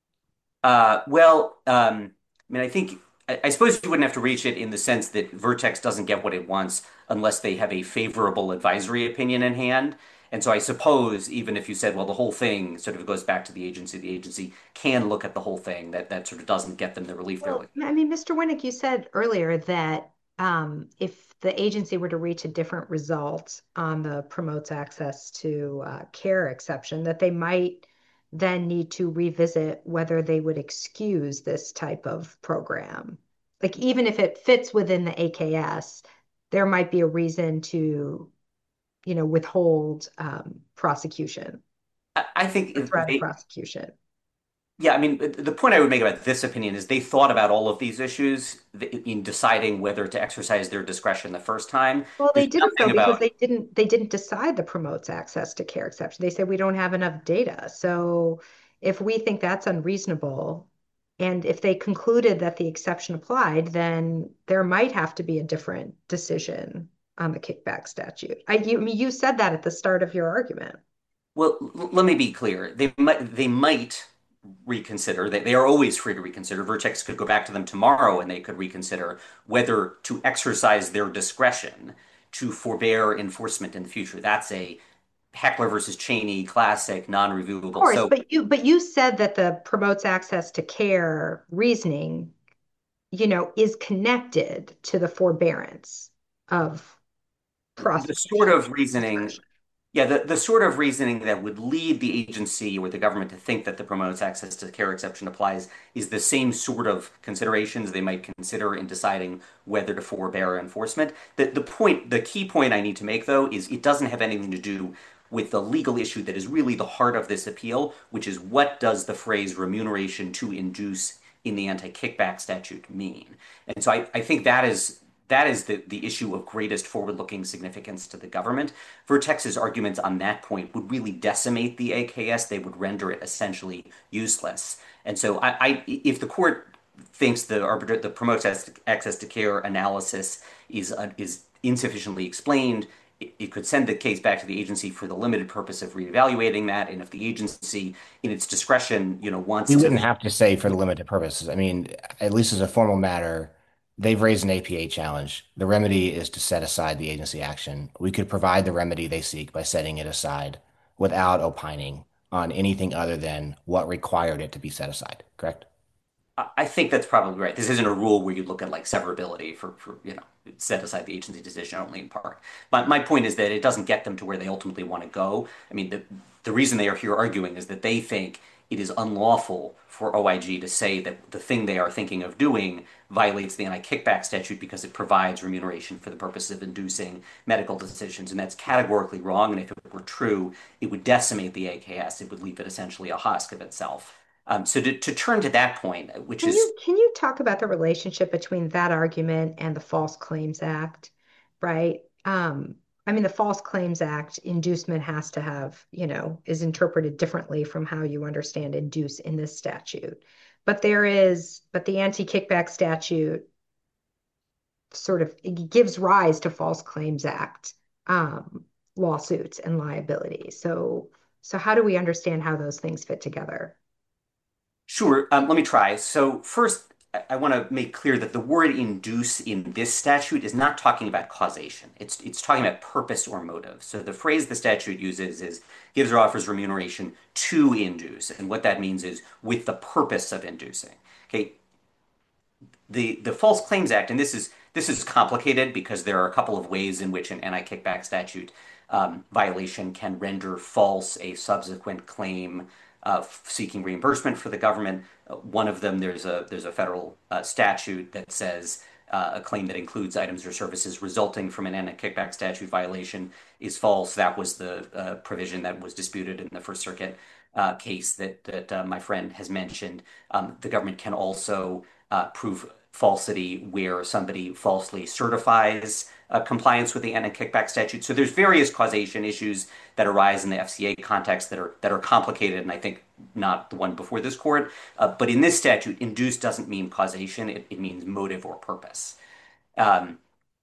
Uh, well, um, I mean, I think I, I suppose you wouldn't have to reach it in the sense that Vertex doesn't get what it wants unless they have a favorable advisory opinion in hand. And so I suppose even if you said, well, the whole thing sort of goes back to the agency, the agency can look at the whole thing. That that sort of doesn't get them the relief they're Well, looking I mean, mister Winnick, you said earlier that um, if the agency were to reach a different result on the promotes access to uh, care exception, that they might then need to revisit whether they would excuse this type of program. Like, even if it fits within the A K S, there might be a reason to, you know, withhold um, prosecution, for. I, I think the if threat of they, prosecution. yeah, I mean, the point I would make about this opinion is they thought about all of these issues in deciding whether to exercise their discretion the first time. Well, they There's didn't though nothing because about. they didn't they didn't decide the promotes access to care exception. They said we don't have enough data. So if we think that's unreasonable, and if they concluded that the exception applied, then there might have to be a different decision on the kickback statute. I, you, I mean, you said that at the start of your argument. Well, l- let me be clear. They might they might reconsider. They, they are always free to reconsider. Vertex could go back to them tomorrow and they could reconsider whether to exercise their discretion to forbear enforcement in the future. That's a Heckler versus Cheney classic, Of non-reviewable. course, So but you but you said that the promotes access to care reasoning, you know, is connected to the forbearance of the sort prosecution of reasoning, discretion. yeah, the, the sort of reasoning that would lead the agency or the government to think that the promotes access to care exception applies is the same sort of considerations they might consider in deciding whether to forbear enforcement. The, the point, the key point I need to make, though, is it doesn't have anything to do with the legal issue that is really the heart of this appeal, which is what does the phrase remuneration to induce in the anti-kickback statute mean? And so I, I think that is that is the, the issue of greatest forward-looking significance to the government. Vertex's arguments on that point would really decimate the A K S. They would render it essentially useless. And so I, I if the court thinks the arbiter, the promotes access to care analysis is uh, is insufficiently explained, it, it could send the case back to the agency for the limited purpose of reevaluating that. And if the agency, in its discretion, you know, wants We to. wouldn't have to say for the limited purposes. I mean, at least as a formal matter, they've raised an A P A challenge. The remedy is to set aside the agency action. We could provide the remedy they seek by setting it aside without opining on anything other than what required it to be set aside, correct? I think that's probably right. This isn't a rule where you look at like severability for, for you know, set aside the agency decision only in part. But my point is that it doesn't get them to where they ultimately want to go. I mean, the the reason they are here arguing is that they think it is unlawful for O I G to say that the thing they are thinking of doing violates the anti-kickback statute because it provides remuneration for the purpose of inducing medical decisions. And that's categorically wrong. And if it were true, it would decimate the A K S. It would leave it essentially a husk of itself. Um, so to, to turn to that point, which Can is you can you talk about the relationship between that argument and the False Claims Act, right? Um, I mean, the False Claims Act inducement has to have, you know, is interpreted differently from how you understand induce in this statute. But there is, but the anti-kickback statute sort of it gives rise to False Claims Act um, lawsuits and liability. So, so how do we understand how those things fit together? sure. Um, let me try. So first, I, I want to make clear that the word induce in this statute is not talking about causation. It's it's talking about purpose or motive. So the phrase the statute uses is gives or offers remuneration to induce, and what that means is with the purpose of inducing. Okay, the the False Claims Act, and this is this is complicated because there are a couple of ways in which an anti-kickback statute um, violation can render false a subsequent claim uh, seeking reimbursement for the government. Uh, one of them, there's a there's a federal uh, statute that says uh, a claim that includes items or services resulting from an anti-kickback statute violation is false. That was the uh, provision that was disputed in the First Circuit uh, case that that uh, my friend has mentioned. Um, the government can also uh, prove falsity where somebody falsely certifies uh, compliance with the anti-kickback statute. So there's various causation issues that arise in the F C A context that are that are complicated, and I think not the one before this court. Uh, but in this statute, induce doesn't mean causation; it, it means motive or purpose. Um,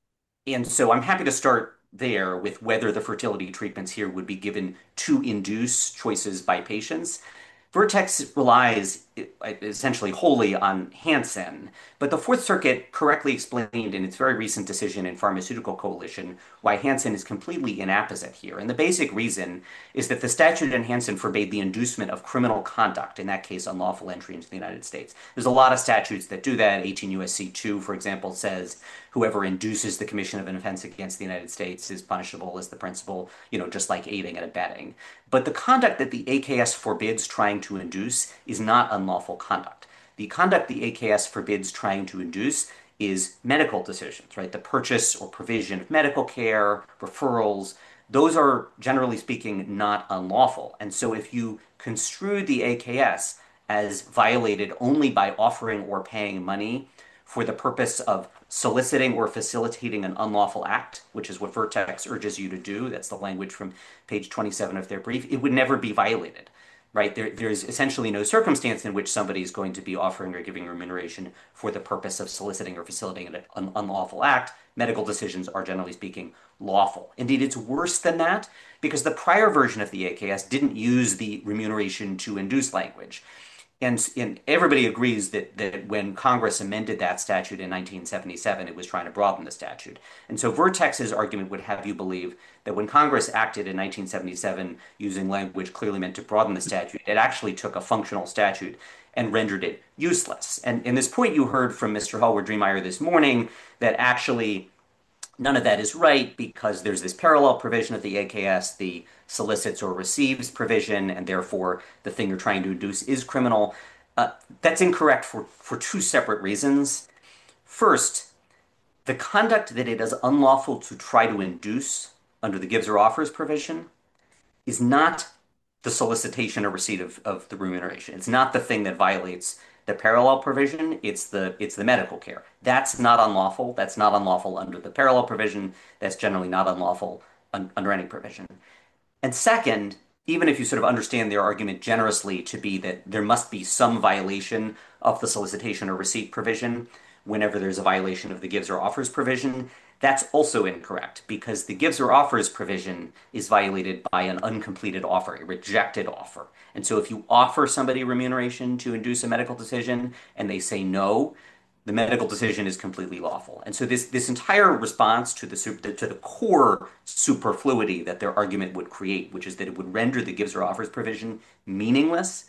and so I'm happy to start there with whether the fertility treatments here would be given to induce choices by patients. Vertex relies essentially wholly on Hansen, but the Fourth Circuit correctly explained in its very recent decision in Pharmaceutical Coalition why Hansen is completely inapposite here. And the basic reason is that the statute in Hansen forbade the inducement of criminal conduct, in that case, unlawful entry into the United States. There's a lot of statutes that do that. eighteen U S C two, for example, says whoever induces the commission of an offense against the United States is punishable as the principal, you know, just like aiding and abetting. But the conduct that the A K S forbids trying to induce is not unlawful conduct. The conduct the A K S forbids trying to induce is medical decisions, right? The purchase or provision of medical care, referrals, those are generally speaking not unlawful. And so if you construe the A K S as violated only by offering or paying money for the purpose of soliciting or facilitating an unlawful act, which is what Vertex urges you to do, that's the language from page twenty-seven of their brief, it would never be violated, right? There, there's essentially no circumstance in which somebody is going to be offering or giving remuneration for the purpose of soliciting or facilitating an unlawful act. Medical decisions are, generally speaking, lawful. Indeed, it's worse than that because the prior version of the A K S didn't use the remuneration to induce language. And, and everybody agrees that, that when Congress amended that statute in nineteen seventy-seven, it was trying to broaden the statute. And so Vertex's argument would have you believe that when Congress acted in nineteen seventy-seven using language clearly meant to broaden the statute, it actually took a functional statute and rendered it useless. And in this point you heard from Mister Hallward-Driemeier this morning that actually none of that is right because there's this parallel provision of the A K S, the solicits or receives provision, and therefore the thing you're trying to induce is criminal. Uh, that's incorrect for, for two separate reasons. First, the conduct that it is unlawful to try to induce under the gives or offers provision is not the solicitation or receipt of, of the remuneration. It's not the thing that violates the parallel provision, it's the it's the medical care. That's not unlawful. That's not unlawful under the parallel provision. That's generally not unlawful un, under any provision. And second, even if you sort of understand their argument generously to be that there must be some violation of the solicitation or receipt provision whenever there's a violation of the gives or offers provision, that's also incorrect because the gives or offers provision is violated by an uncompleted offer, a rejected offer. And so if you offer somebody remuneration to induce a medical decision and they say no, the medical decision is completely lawful. And so this, this entire response to the, to the core superfluity that their argument would create, which is that it would render the gives or offers provision meaningless,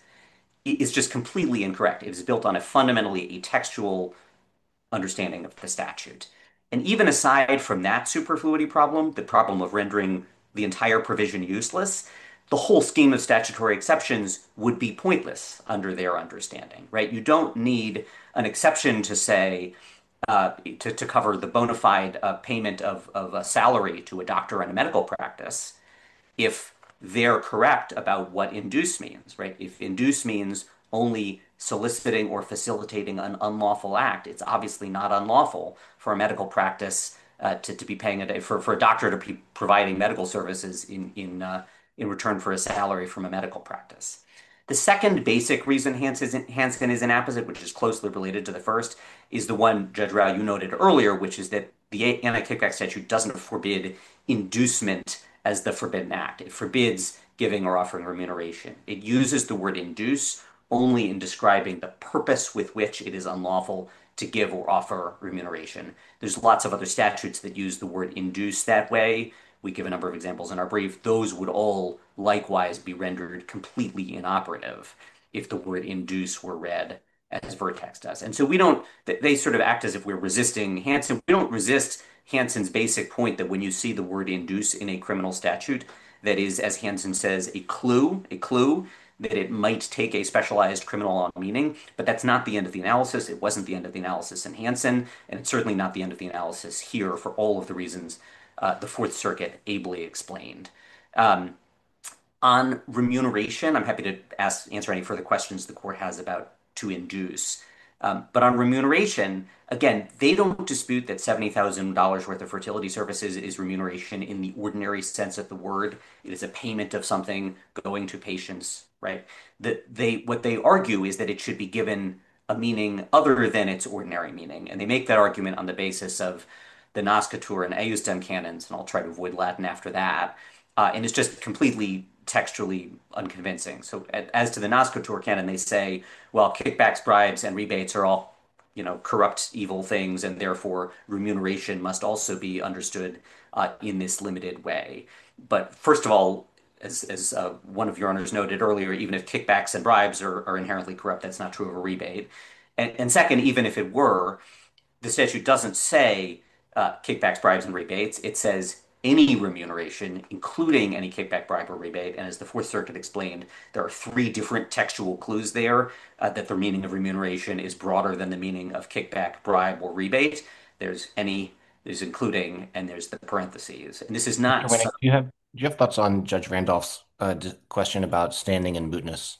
is just completely incorrect. It is built on a fundamentally atextual understanding of the statute. And even aside from that superfluity problem, the problem of rendering the entire provision useless, the whole scheme of statutory exceptions would be pointless under their understanding, right? You don't need an exception to say, uh, to, to cover the bona fide uh, payment of, of a salary to a doctor in a medical practice if they're correct about what induce means, right? If induce means only soliciting or facilitating an unlawful act, it's obviously not unlawful for a medical practice uh, to, to be paying a day for, for a doctor to be providing medical services in in uh, in return for a salary from a medical practice. The second basic reason Hansen, Hansen is inapposite, which is closely related to the first, is the one, Judge Rao, you noted earlier, which is that the anti-kickback statute doesn't forbid inducement as the forbidden act. It forbids giving or offering remuneration. It uses the word induce only in describing the purpose with which it is unlawful to give or offer remuneration. There's lots of other statutes that use the word induce that way. We give a number of examples in our brief. Those would all likewise be rendered completely inoperative if the word induce were read as Vertex does. And so we don't, they sort of act as if we're resisting Hansen. We don't resist Hansen's basic point that when you see the word induce in a criminal statute, that is, as Hansen says, a clue, a clue that it might take a specialized criminal law meaning, but that's not the end of the analysis. It wasn't the end of the analysis in Hansen, and it's certainly not the end of the analysis here for all of the reasons uh, the Fourth Circuit ably explained. Um, on remuneration, I'm happy to ask, answer any further questions the court has about to induce. Um, but on remuneration, again, they don't dispute that seventy thousand dollars worth of fertility services is remuneration in the ordinary sense of the word. It is a payment of something going to patients, right? That they what they argue is that it should be given a meaning other than its ordinary meaning. And they make that argument on the basis of the Nascatur and Ayustem canons, and I'll try to avoid Latin after that. Uh, and it's just completely textually unconvincing. So as to the Nascatur canon, they say, well, kickbacks, bribes, and rebates are all, you know, corrupt, evil things, and therefore remuneration must also be understood uh, in this limited way. But first of all, as, as uh, one of your honors noted earlier, even if kickbacks and bribes are, are inherently corrupt, that's not true of a rebate. And, and second, even if it were, the statute doesn't say uh, kickbacks, bribes, and rebates. It says any remuneration, including any kickback, bribe, or rebate. And as the Fourth Circuit explained, there are three different textual clues there uh, that the meaning of remuneration is broader than the meaning of kickback, bribe, or rebate. There's any, there's including, and there's the parentheses. And this is not. Do you have, do you have thoughts on Judge Randolph's uh, d- question about standing and mootness?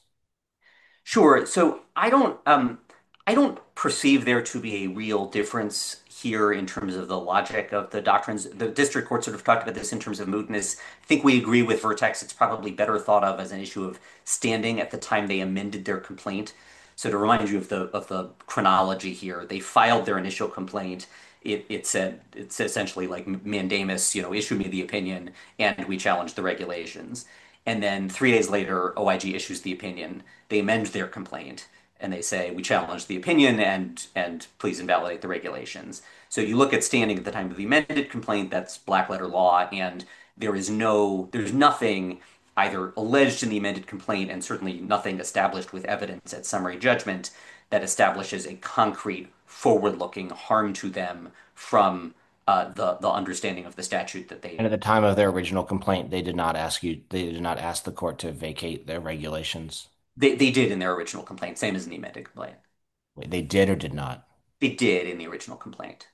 Sure. So I don't um I don't perceive there to be a real difference here in terms of the logic of the doctrines. The district court sort of talked about this in terms of mootness. I think we agree with Vertex. It's probably better thought of as an issue of standing at the time they amended their complaint. So to remind you of the of the chronology here, they filed their initial complaint. It, it said it's essentially like mandamus, you know, issue me the opinion, and we challenge the regulations. And then three days later, O I G issues the opinion. They amend their complaint and they say, we challenge the opinion and and please invalidate the regulations. So you look at standing at the time of the amended complaint, that's black letter law, and there is no, there's nothing either alleged in the amended complaint and certainly nothing established with evidence at summary judgment that establishes a concrete forward-looking harm to them from uh, the the understanding of the statute that they. And at the time of their original complaint, they did not ask you, they did not ask the court to vacate their regulations. They, they did in their original complaint, same as in the amended complaint. Wait, they did or did not? They did in the original complaint.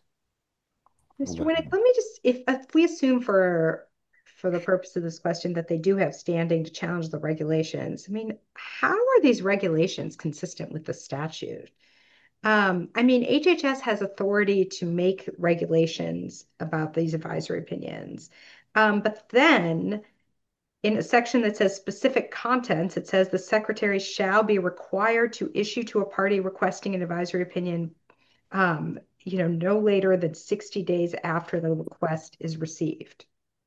Mister Winnick, let me just, if, if we assume for for the purpose of this question that they do have standing to challenge the regulations, I mean, how are these regulations consistent with the statute? Um, I mean, H H S has authority to make regulations about these advisory opinions. Um, but then in a section that says specific contents, it says the secretary shall be required to issue to a party requesting an advisory opinion, um, you know, no later than sixty days after the request is received.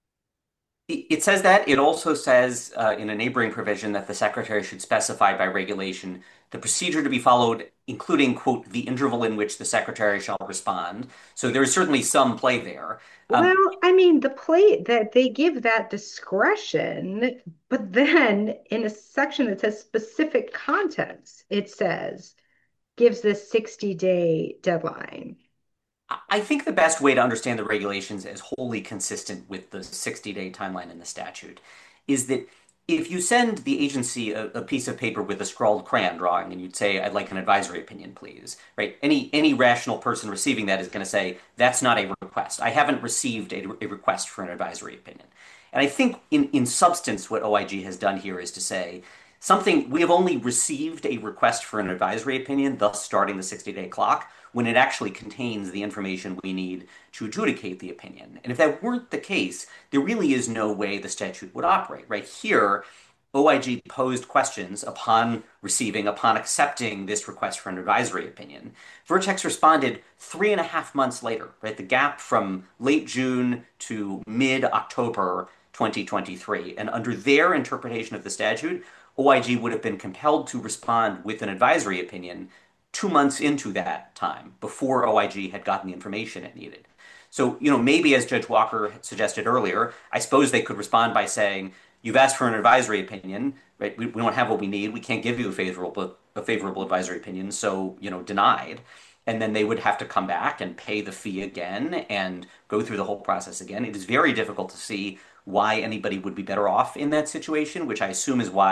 It says that. It also says uh, in a neighboring provision that the secretary should specify by regulation the procedure to be followed, including, quote, the interval in which the secretary shall respond. So there's certainly some play there. Um, Well, I mean, the play that they give that discretion, but then in a section that says specific contents, it says gives this sixty day deadline. I think the best way to understand the regulations as wholly consistent with the sixty day timeline in the statute is that if you send the agency a, a piece of paper with a scrawled crayon drawing and you'd say, I'd like an advisory opinion, please, right? Any any rational person receiving that is going to say, that's not a request. I haven't received a, a request for an advisory opinion. And I think in, in substance, what O I G has done here is to say, something, we have only received a request for an advisory opinion, thus starting the sixty day clock, when it actually contains the information we need to adjudicate the opinion. And if that weren't the case, there really is no way the statute would operate. Right here, O I G posed questions upon receiving, upon accepting this request for an advisory opinion. Vertex responded three and a half months later, right? The gap from late June to mid-October twenty twenty-three. And under their interpretation of the statute, O I G would have been compelled to respond with an advisory opinion two months into that time, before O I G had gotten the information it needed. So, you know, maybe as Judge Walker suggested earlier, I suppose they could respond by saying, you've asked for an advisory opinion, right? We, we don't have what we need. We can't give you a favorable, a favorable advisory opinion, so, you know, denied. And then they would have to come back and pay the fee again and go through the whole process again. It is very difficult to see why anybody would be better off in that situation, which I assume is why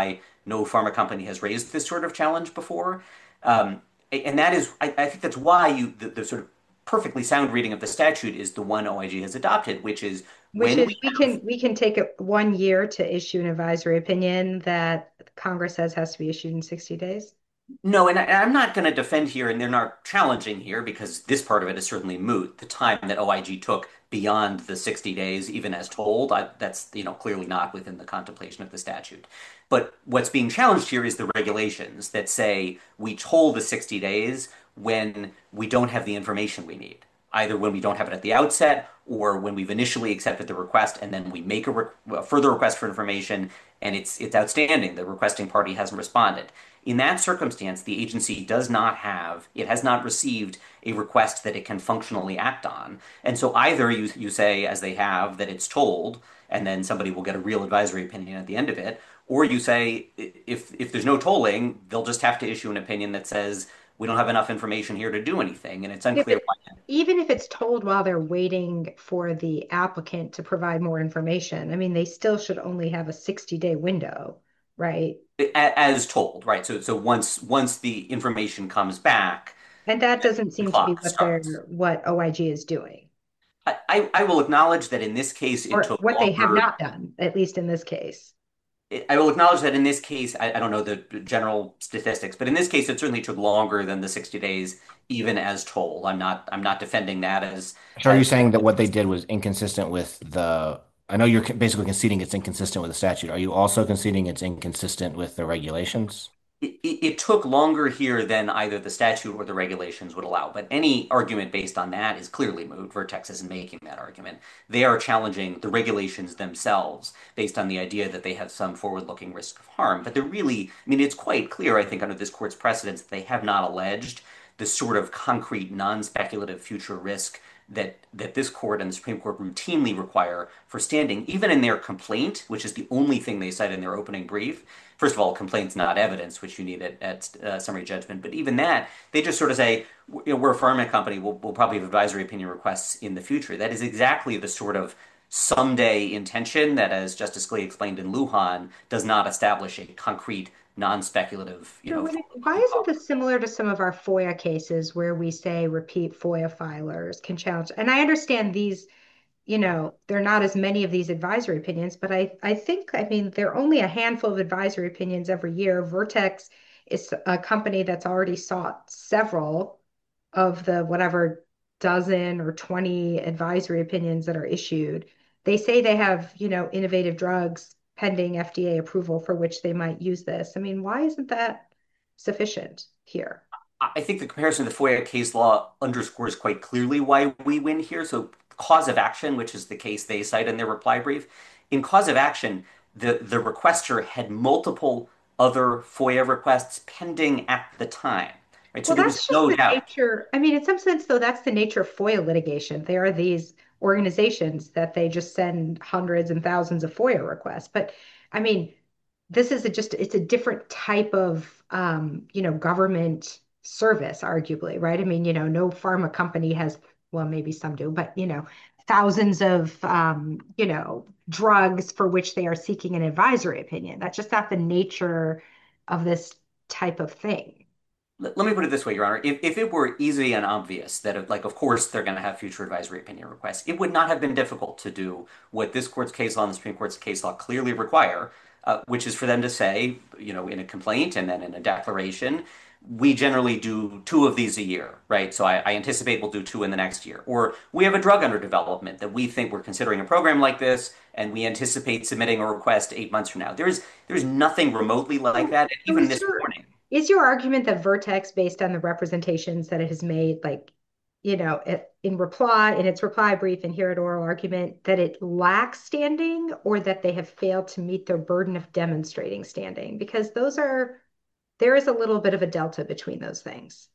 no pharma company has raised this sort of challenge before. Um, and that is, I, I think that's why you the, the sort of perfectly sound reading of the statute is the one O I G has adopted, which is Which when is we we have can we can take it one year to issue an advisory opinion that Congress says has to be issued in sixty days. no, and I, I'm not going to defend here, and they're not challenging here because this part of it is certainly moot. The time that O I G took beyond the sixty days, even as told, I, that's you know clearly not within the contemplation of the statute. But what's being challenged here is the regulations that say we toll the sixty days when we don't have the information we need, either when we don't have it at the outset or when we've initially accepted the request and then we make a, re a further request for information and it's it's outstanding. The requesting party hasn't responded. In that circumstance, the agency does not have, it has not received a request that it can functionally act on. And so either you, you say, as they have, that it's told, and then somebody will get a real advisory opinion at the end of it, or you say, if, if there's no tolling, they'll just have to issue an opinion that says, we don't have enough information here to do anything, and it's Yeah, unclear but why. even if it's told while they're waiting for the applicant to provide more information, I mean, they still should only have a sixty day window, right? As told, right? So, so once once the information comes back, And that doesn't the seem to be clock what they're starts. what O I G is doing, I, I I will acknowledge that in this case it or took what they have longer. not done, at least in this case. I will acknowledge that in this case, I, I don't know the general statistics, but in this case, it certainly took longer than the sixty days, even as told. I'm not I'm not defending that as So are you as saying that what they did was inconsistent with the, I know you're basically conceding it's inconsistent with the statute. Are you also conceding it's inconsistent with the regulations? it, it, it took longer here than either the statute or the regulations would allow. But any argument based on that is clearly moot. Vertex isn't making that argument. They are challenging the regulations themselves based on the idea that they have some forward-looking risk of harm. But they're really, I mean, it's quite clear, I think, under this court's precedents that they have not alleged the sort of concrete, non-speculative future risk that that this court and the Supreme Court routinely require for standing, even in their complaint, which is the only thing they cite in their opening brief. First of all, complaint's not evidence, which you need at, at uh, summary judgment. But even that, they just sort of say, you know, we're a pharma company. We'll, we'll probably have advisory opinion requests in the future. That is exactly the sort of someday intention that, as Justice Scalia explained in Lujan, does not establish a concrete, non-speculative, you So know, when it- why forward-looking isn't policy. this similar to some of our FOIA cases where we say repeat FOIA filers can challenge? And I understand these, you know, there are not as many of these advisory opinions, but I, I think, I mean, there are only a handful of advisory opinions every year. Vertex is a company that's already sought several of the whatever dozen or twenty advisory opinions that are issued. They say they have, you know, innovative drugs pending F D A approval for which they might use this. I mean, why isn't that sufficient here? I think the comparison to the FOIA case law underscores quite clearly why we win here. So, cause of action, which is the case they cite in their reply brief, in cause of action, the, the requester had multiple other FOIA requests pending at the time, right? So Well, there was that's just no the doubt. nature. I mean, in some sense, though, that's the nature of FOIA litigation. There are these organizations that they just send hundreds and thousands of FOIA requests. But I mean, this is a just, it's a different type of, um, you know, government service, arguably, right? I mean, you know, no pharma company has, well, maybe some do, but, you know, thousands of, um, you know, drugs for which they are seeking an advisory opinion. That's just not the nature of this type of thing. Let, let me put it this way, Your Honor. If, if it were easy and obvious that, like, of course they're going to have future advisory opinion requests, it would not have been difficult to do what this court's case law and the Supreme Court's case law clearly require, uh, which is for them to say, you know, in a complaint and then in a declaration, we generally do two of these a year, right? So I, I anticipate we'll do two in the next year. Or we have a drug under development that we think we're considering a program like this, and we anticipate submitting a request eight months from now. There's there's nothing remotely like So, that. And so even is this your morning. is your argument that Vertex, based on the representations that it has made, like, you know, it, in reply, in its reply brief and here at oral argument, that it lacks standing or that they have failed to meet their burden of demonstrating standing? Because those are, there is a little bit of a delta between those things.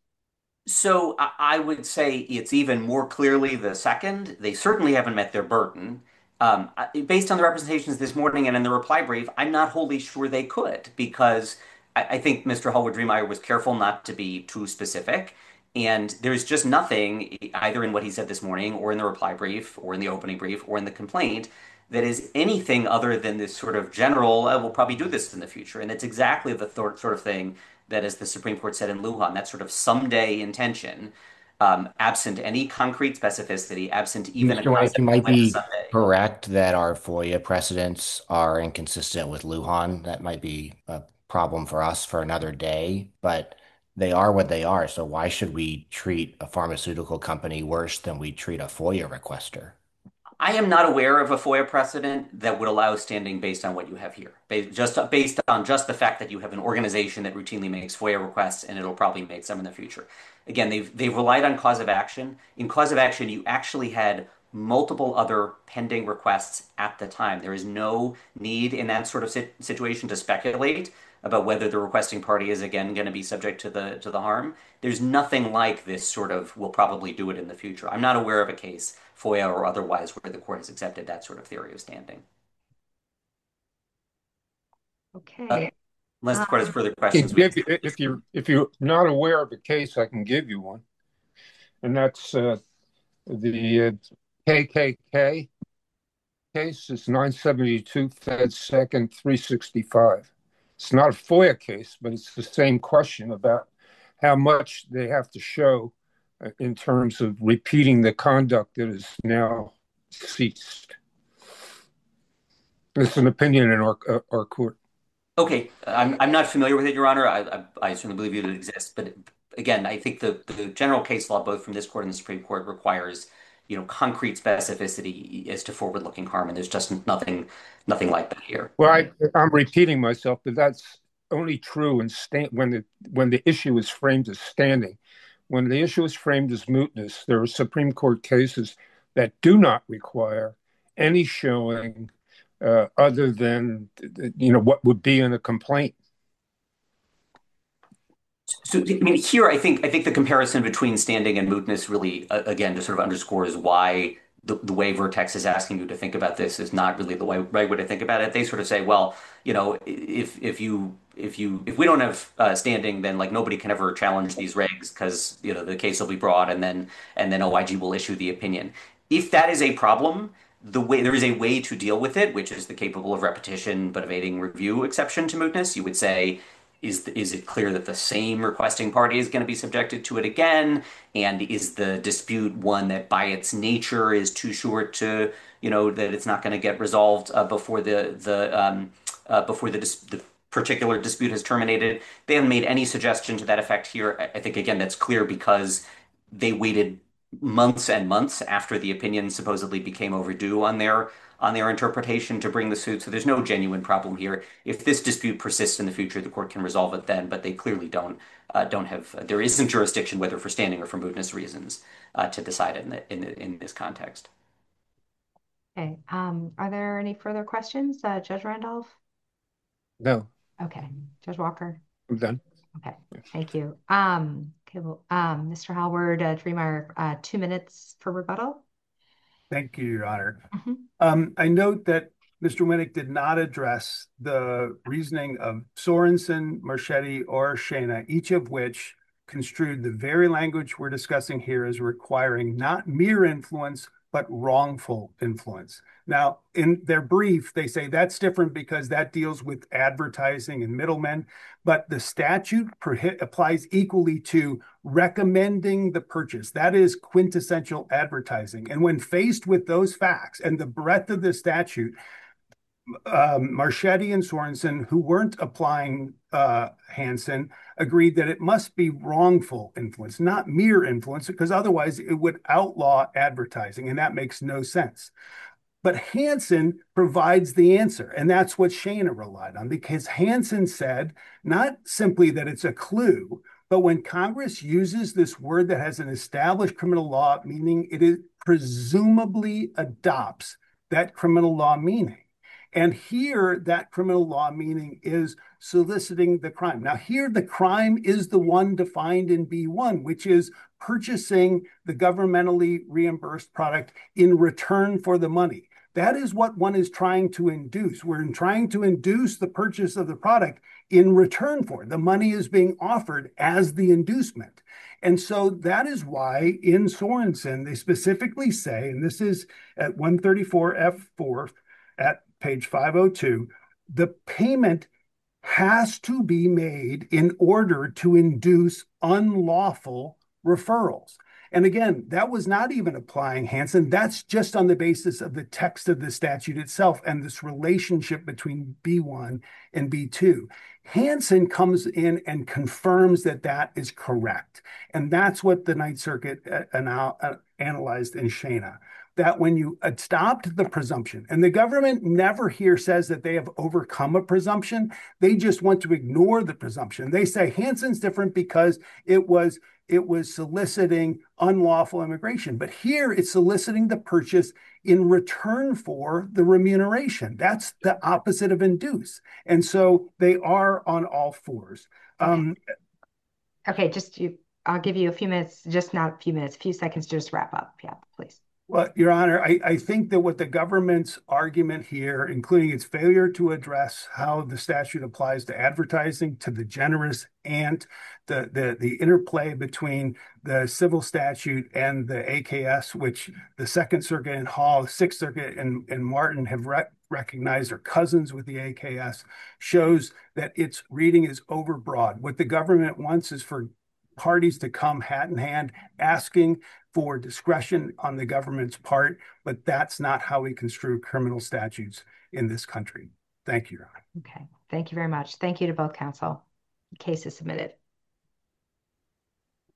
So I I would say it's even more clearly the second. They certainly haven't met their burden. Um, I- based on the representations this morning and in the reply brief, I'm not wholly sure they could because I, I think Mister Hallward-Driemeier was careful not to be too specific. And there's just nothing, either in what he said this morning or in the reply brief or in the opening brief or in the complaint, that is anything other than this sort of general, uh, we'll probably do this in the future. And it's exactly the th sort of thing that, as the Supreme Court said in Lujan, that sort of someday intention, um, absent any concrete specificity, absent even a Mister Winick, you concept of might when be someday. correct that our FOIA precedents are inconsistent with Lujan. That might be a problem for us for another day, but they are what they are. So why should we treat a pharmaceutical company worse than we treat a FOIA requester? I am not aware of a FOIA precedent that would allow standing based on what you have here, based, just based on just the fact that you have an organization that routinely makes FOIA requests, and it'll probably make some in the future. Again, they've they've relied on cause of action. In cause of action, you actually had multiple other pending requests at the time. There is no need in that sort of sit situation to speculate about whether the requesting party is again going to be subject to the to the harm. There's nothing like this sort of we'll probably do it in the future. I'm not aware of a case, FOIA or otherwise, where the court has accepted that sort of theory of standing. Okay. Uh, unless the court has Um, further I can questions. we give you, if you're if you're not aware of a case, I can give you one, and that's uh, the uh, K K K case. It's nine seventy-two Fed Second three sixty-five. It's not a FOIA case, but it's the same question about how much they have to show uh, in terms of repeating the conduct that is now ceased. It's an opinion in our uh, our court. Okay, I'm I'm not familiar with it, Your Honor. I I, I certainly believe it exists, but again, I think the the general case law, both from this court and the Supreme Court, requires, you know, concrete specificity as to forward-looking harm, and there's just nothing nothing like that here. Well, I, I'm repeating myself, but that's only true in sta- when the when the issue is framed as standing. When the issue is framed as mootness, there are Supreme Court cases that do not require any showing uh, other than you know what would be in a complaint. So, I mean, here I think I think the comparison between standing and mootness really, uh, again, just sort of underscores why the, the way Vertex is asking you to think about this is not really the way, right way to think about it. They sort of say, well, you know, if if you if you if we don't have uh, standing, then like nobody can ever challenge these regs because you know the case will be brought, and then and then O I G will issue the opinion. If that is a problem, the way there is a way to deal with it, which is the capable of repetition but evading review exception to mootness. You would say, is is it clear that the same requesting party is going to be subjected to it again? And is the dispute one that by its nature is too short to, you know, that it's not going to get resolved uh, before the the um, uh, before the, dis the particular dispute has terminated? They haven't made any suggestion to that effect here. I, I think again that's clear because they waited months and months after the opinion supposedly became overdue on their on their interpretation to bring the suit. So there's no genuine problem here. If this dispute persists in the future, the court can resolve it then, but they clearly don't uh, don't have uh, there isn't jurisdiction, whether for standing or for mootness reasons, uh, to decide it in the, in the, in this context. okay. Um, are there any further questions, uh, Judge Randolph? No, Okay. Judge Walker? I'm done. Okay. Thank you. Um, okay. Well, um, Mister Howard, uh, Dreamer, uh, two minutes for rebuttal. Thank you, Your Honor. Mhm. Um, I note that Mister Winick did not address the reasoning of Sorensen, Marchetti, or Shana, each of which construed the very language we're discussing here as requiring not mere influence, but wrongful influence. Now, in their brief, they say that's different because that deals with advertising and middlemen, but the statute applies equally to recommending the purchase. That is quintessential advertising. And when faced with those facts and the breadth of the statute, um, Marchetti and Sorensen, who weren't applying uh, Hansen, agreed that it must be wrongful influence, not mere influence, because otherwise it would outlaw advertising, and that makes no sense. But Hansen provides the answer, and that's what Shana relied on, because Hansen said not simply that it's a clue, but when Congress uses this word that has an established criminal law meaning, it is presumably adopts that criminal law meaning. And here, that criminal law meaning is soliciting the crime. Now, here, the crime is the one defined in B one, which is purchasing the governmentally reimbursed product in return for the money. That is what one is trying to induce. We're trying to induce the purchase of the product in return for it. The money is being offered as the inducement. And so that is why in Sorensen, they specifically say, and this is at one thirty-four F four, at page five oh two, the payment has to be made in order to induce unlawful referrals. And again, that was not even applying Hansen. That's just on the basis of the text of the statute itself and this relationship between B one and B two. Hansen comes in and confirms that that is correct. And that's what the Ninth Circuit uh, uh, analyzed in Shana. That when you adopt the presumption, and the government never here says that they have overcome a presumption, they just want to ignore the presumption. They say Hansen's different because it was it was soliciting unlawful immigration. But here it's soliciting the purchase in return for the remuneration. That's the opposite of induce. And so they are on all fours. Okay, Um, okay just you, I'll give you a few minutes, just not a few minutes, a few seconds to just wrap up. Yeah, please. Well, Your Honor, I, I think that what the government's argument here, including its failure to address how the statute applies to advertising, to the generous, and the, the, the interplay between the civil statute and the A K S, which the Second Circuit and Hall, Sixth Circuit and, and Martin have re recognized are cousins with the A K S, shows that its reading is overbroad. What the government wants is for parties to come hat in hand asking for discretion on the government's part, but that's not how we construe criminal statutes in this country. Thank you, Your Honor. Okay, thank you very much. Thank you to both counsel. The case is submitted.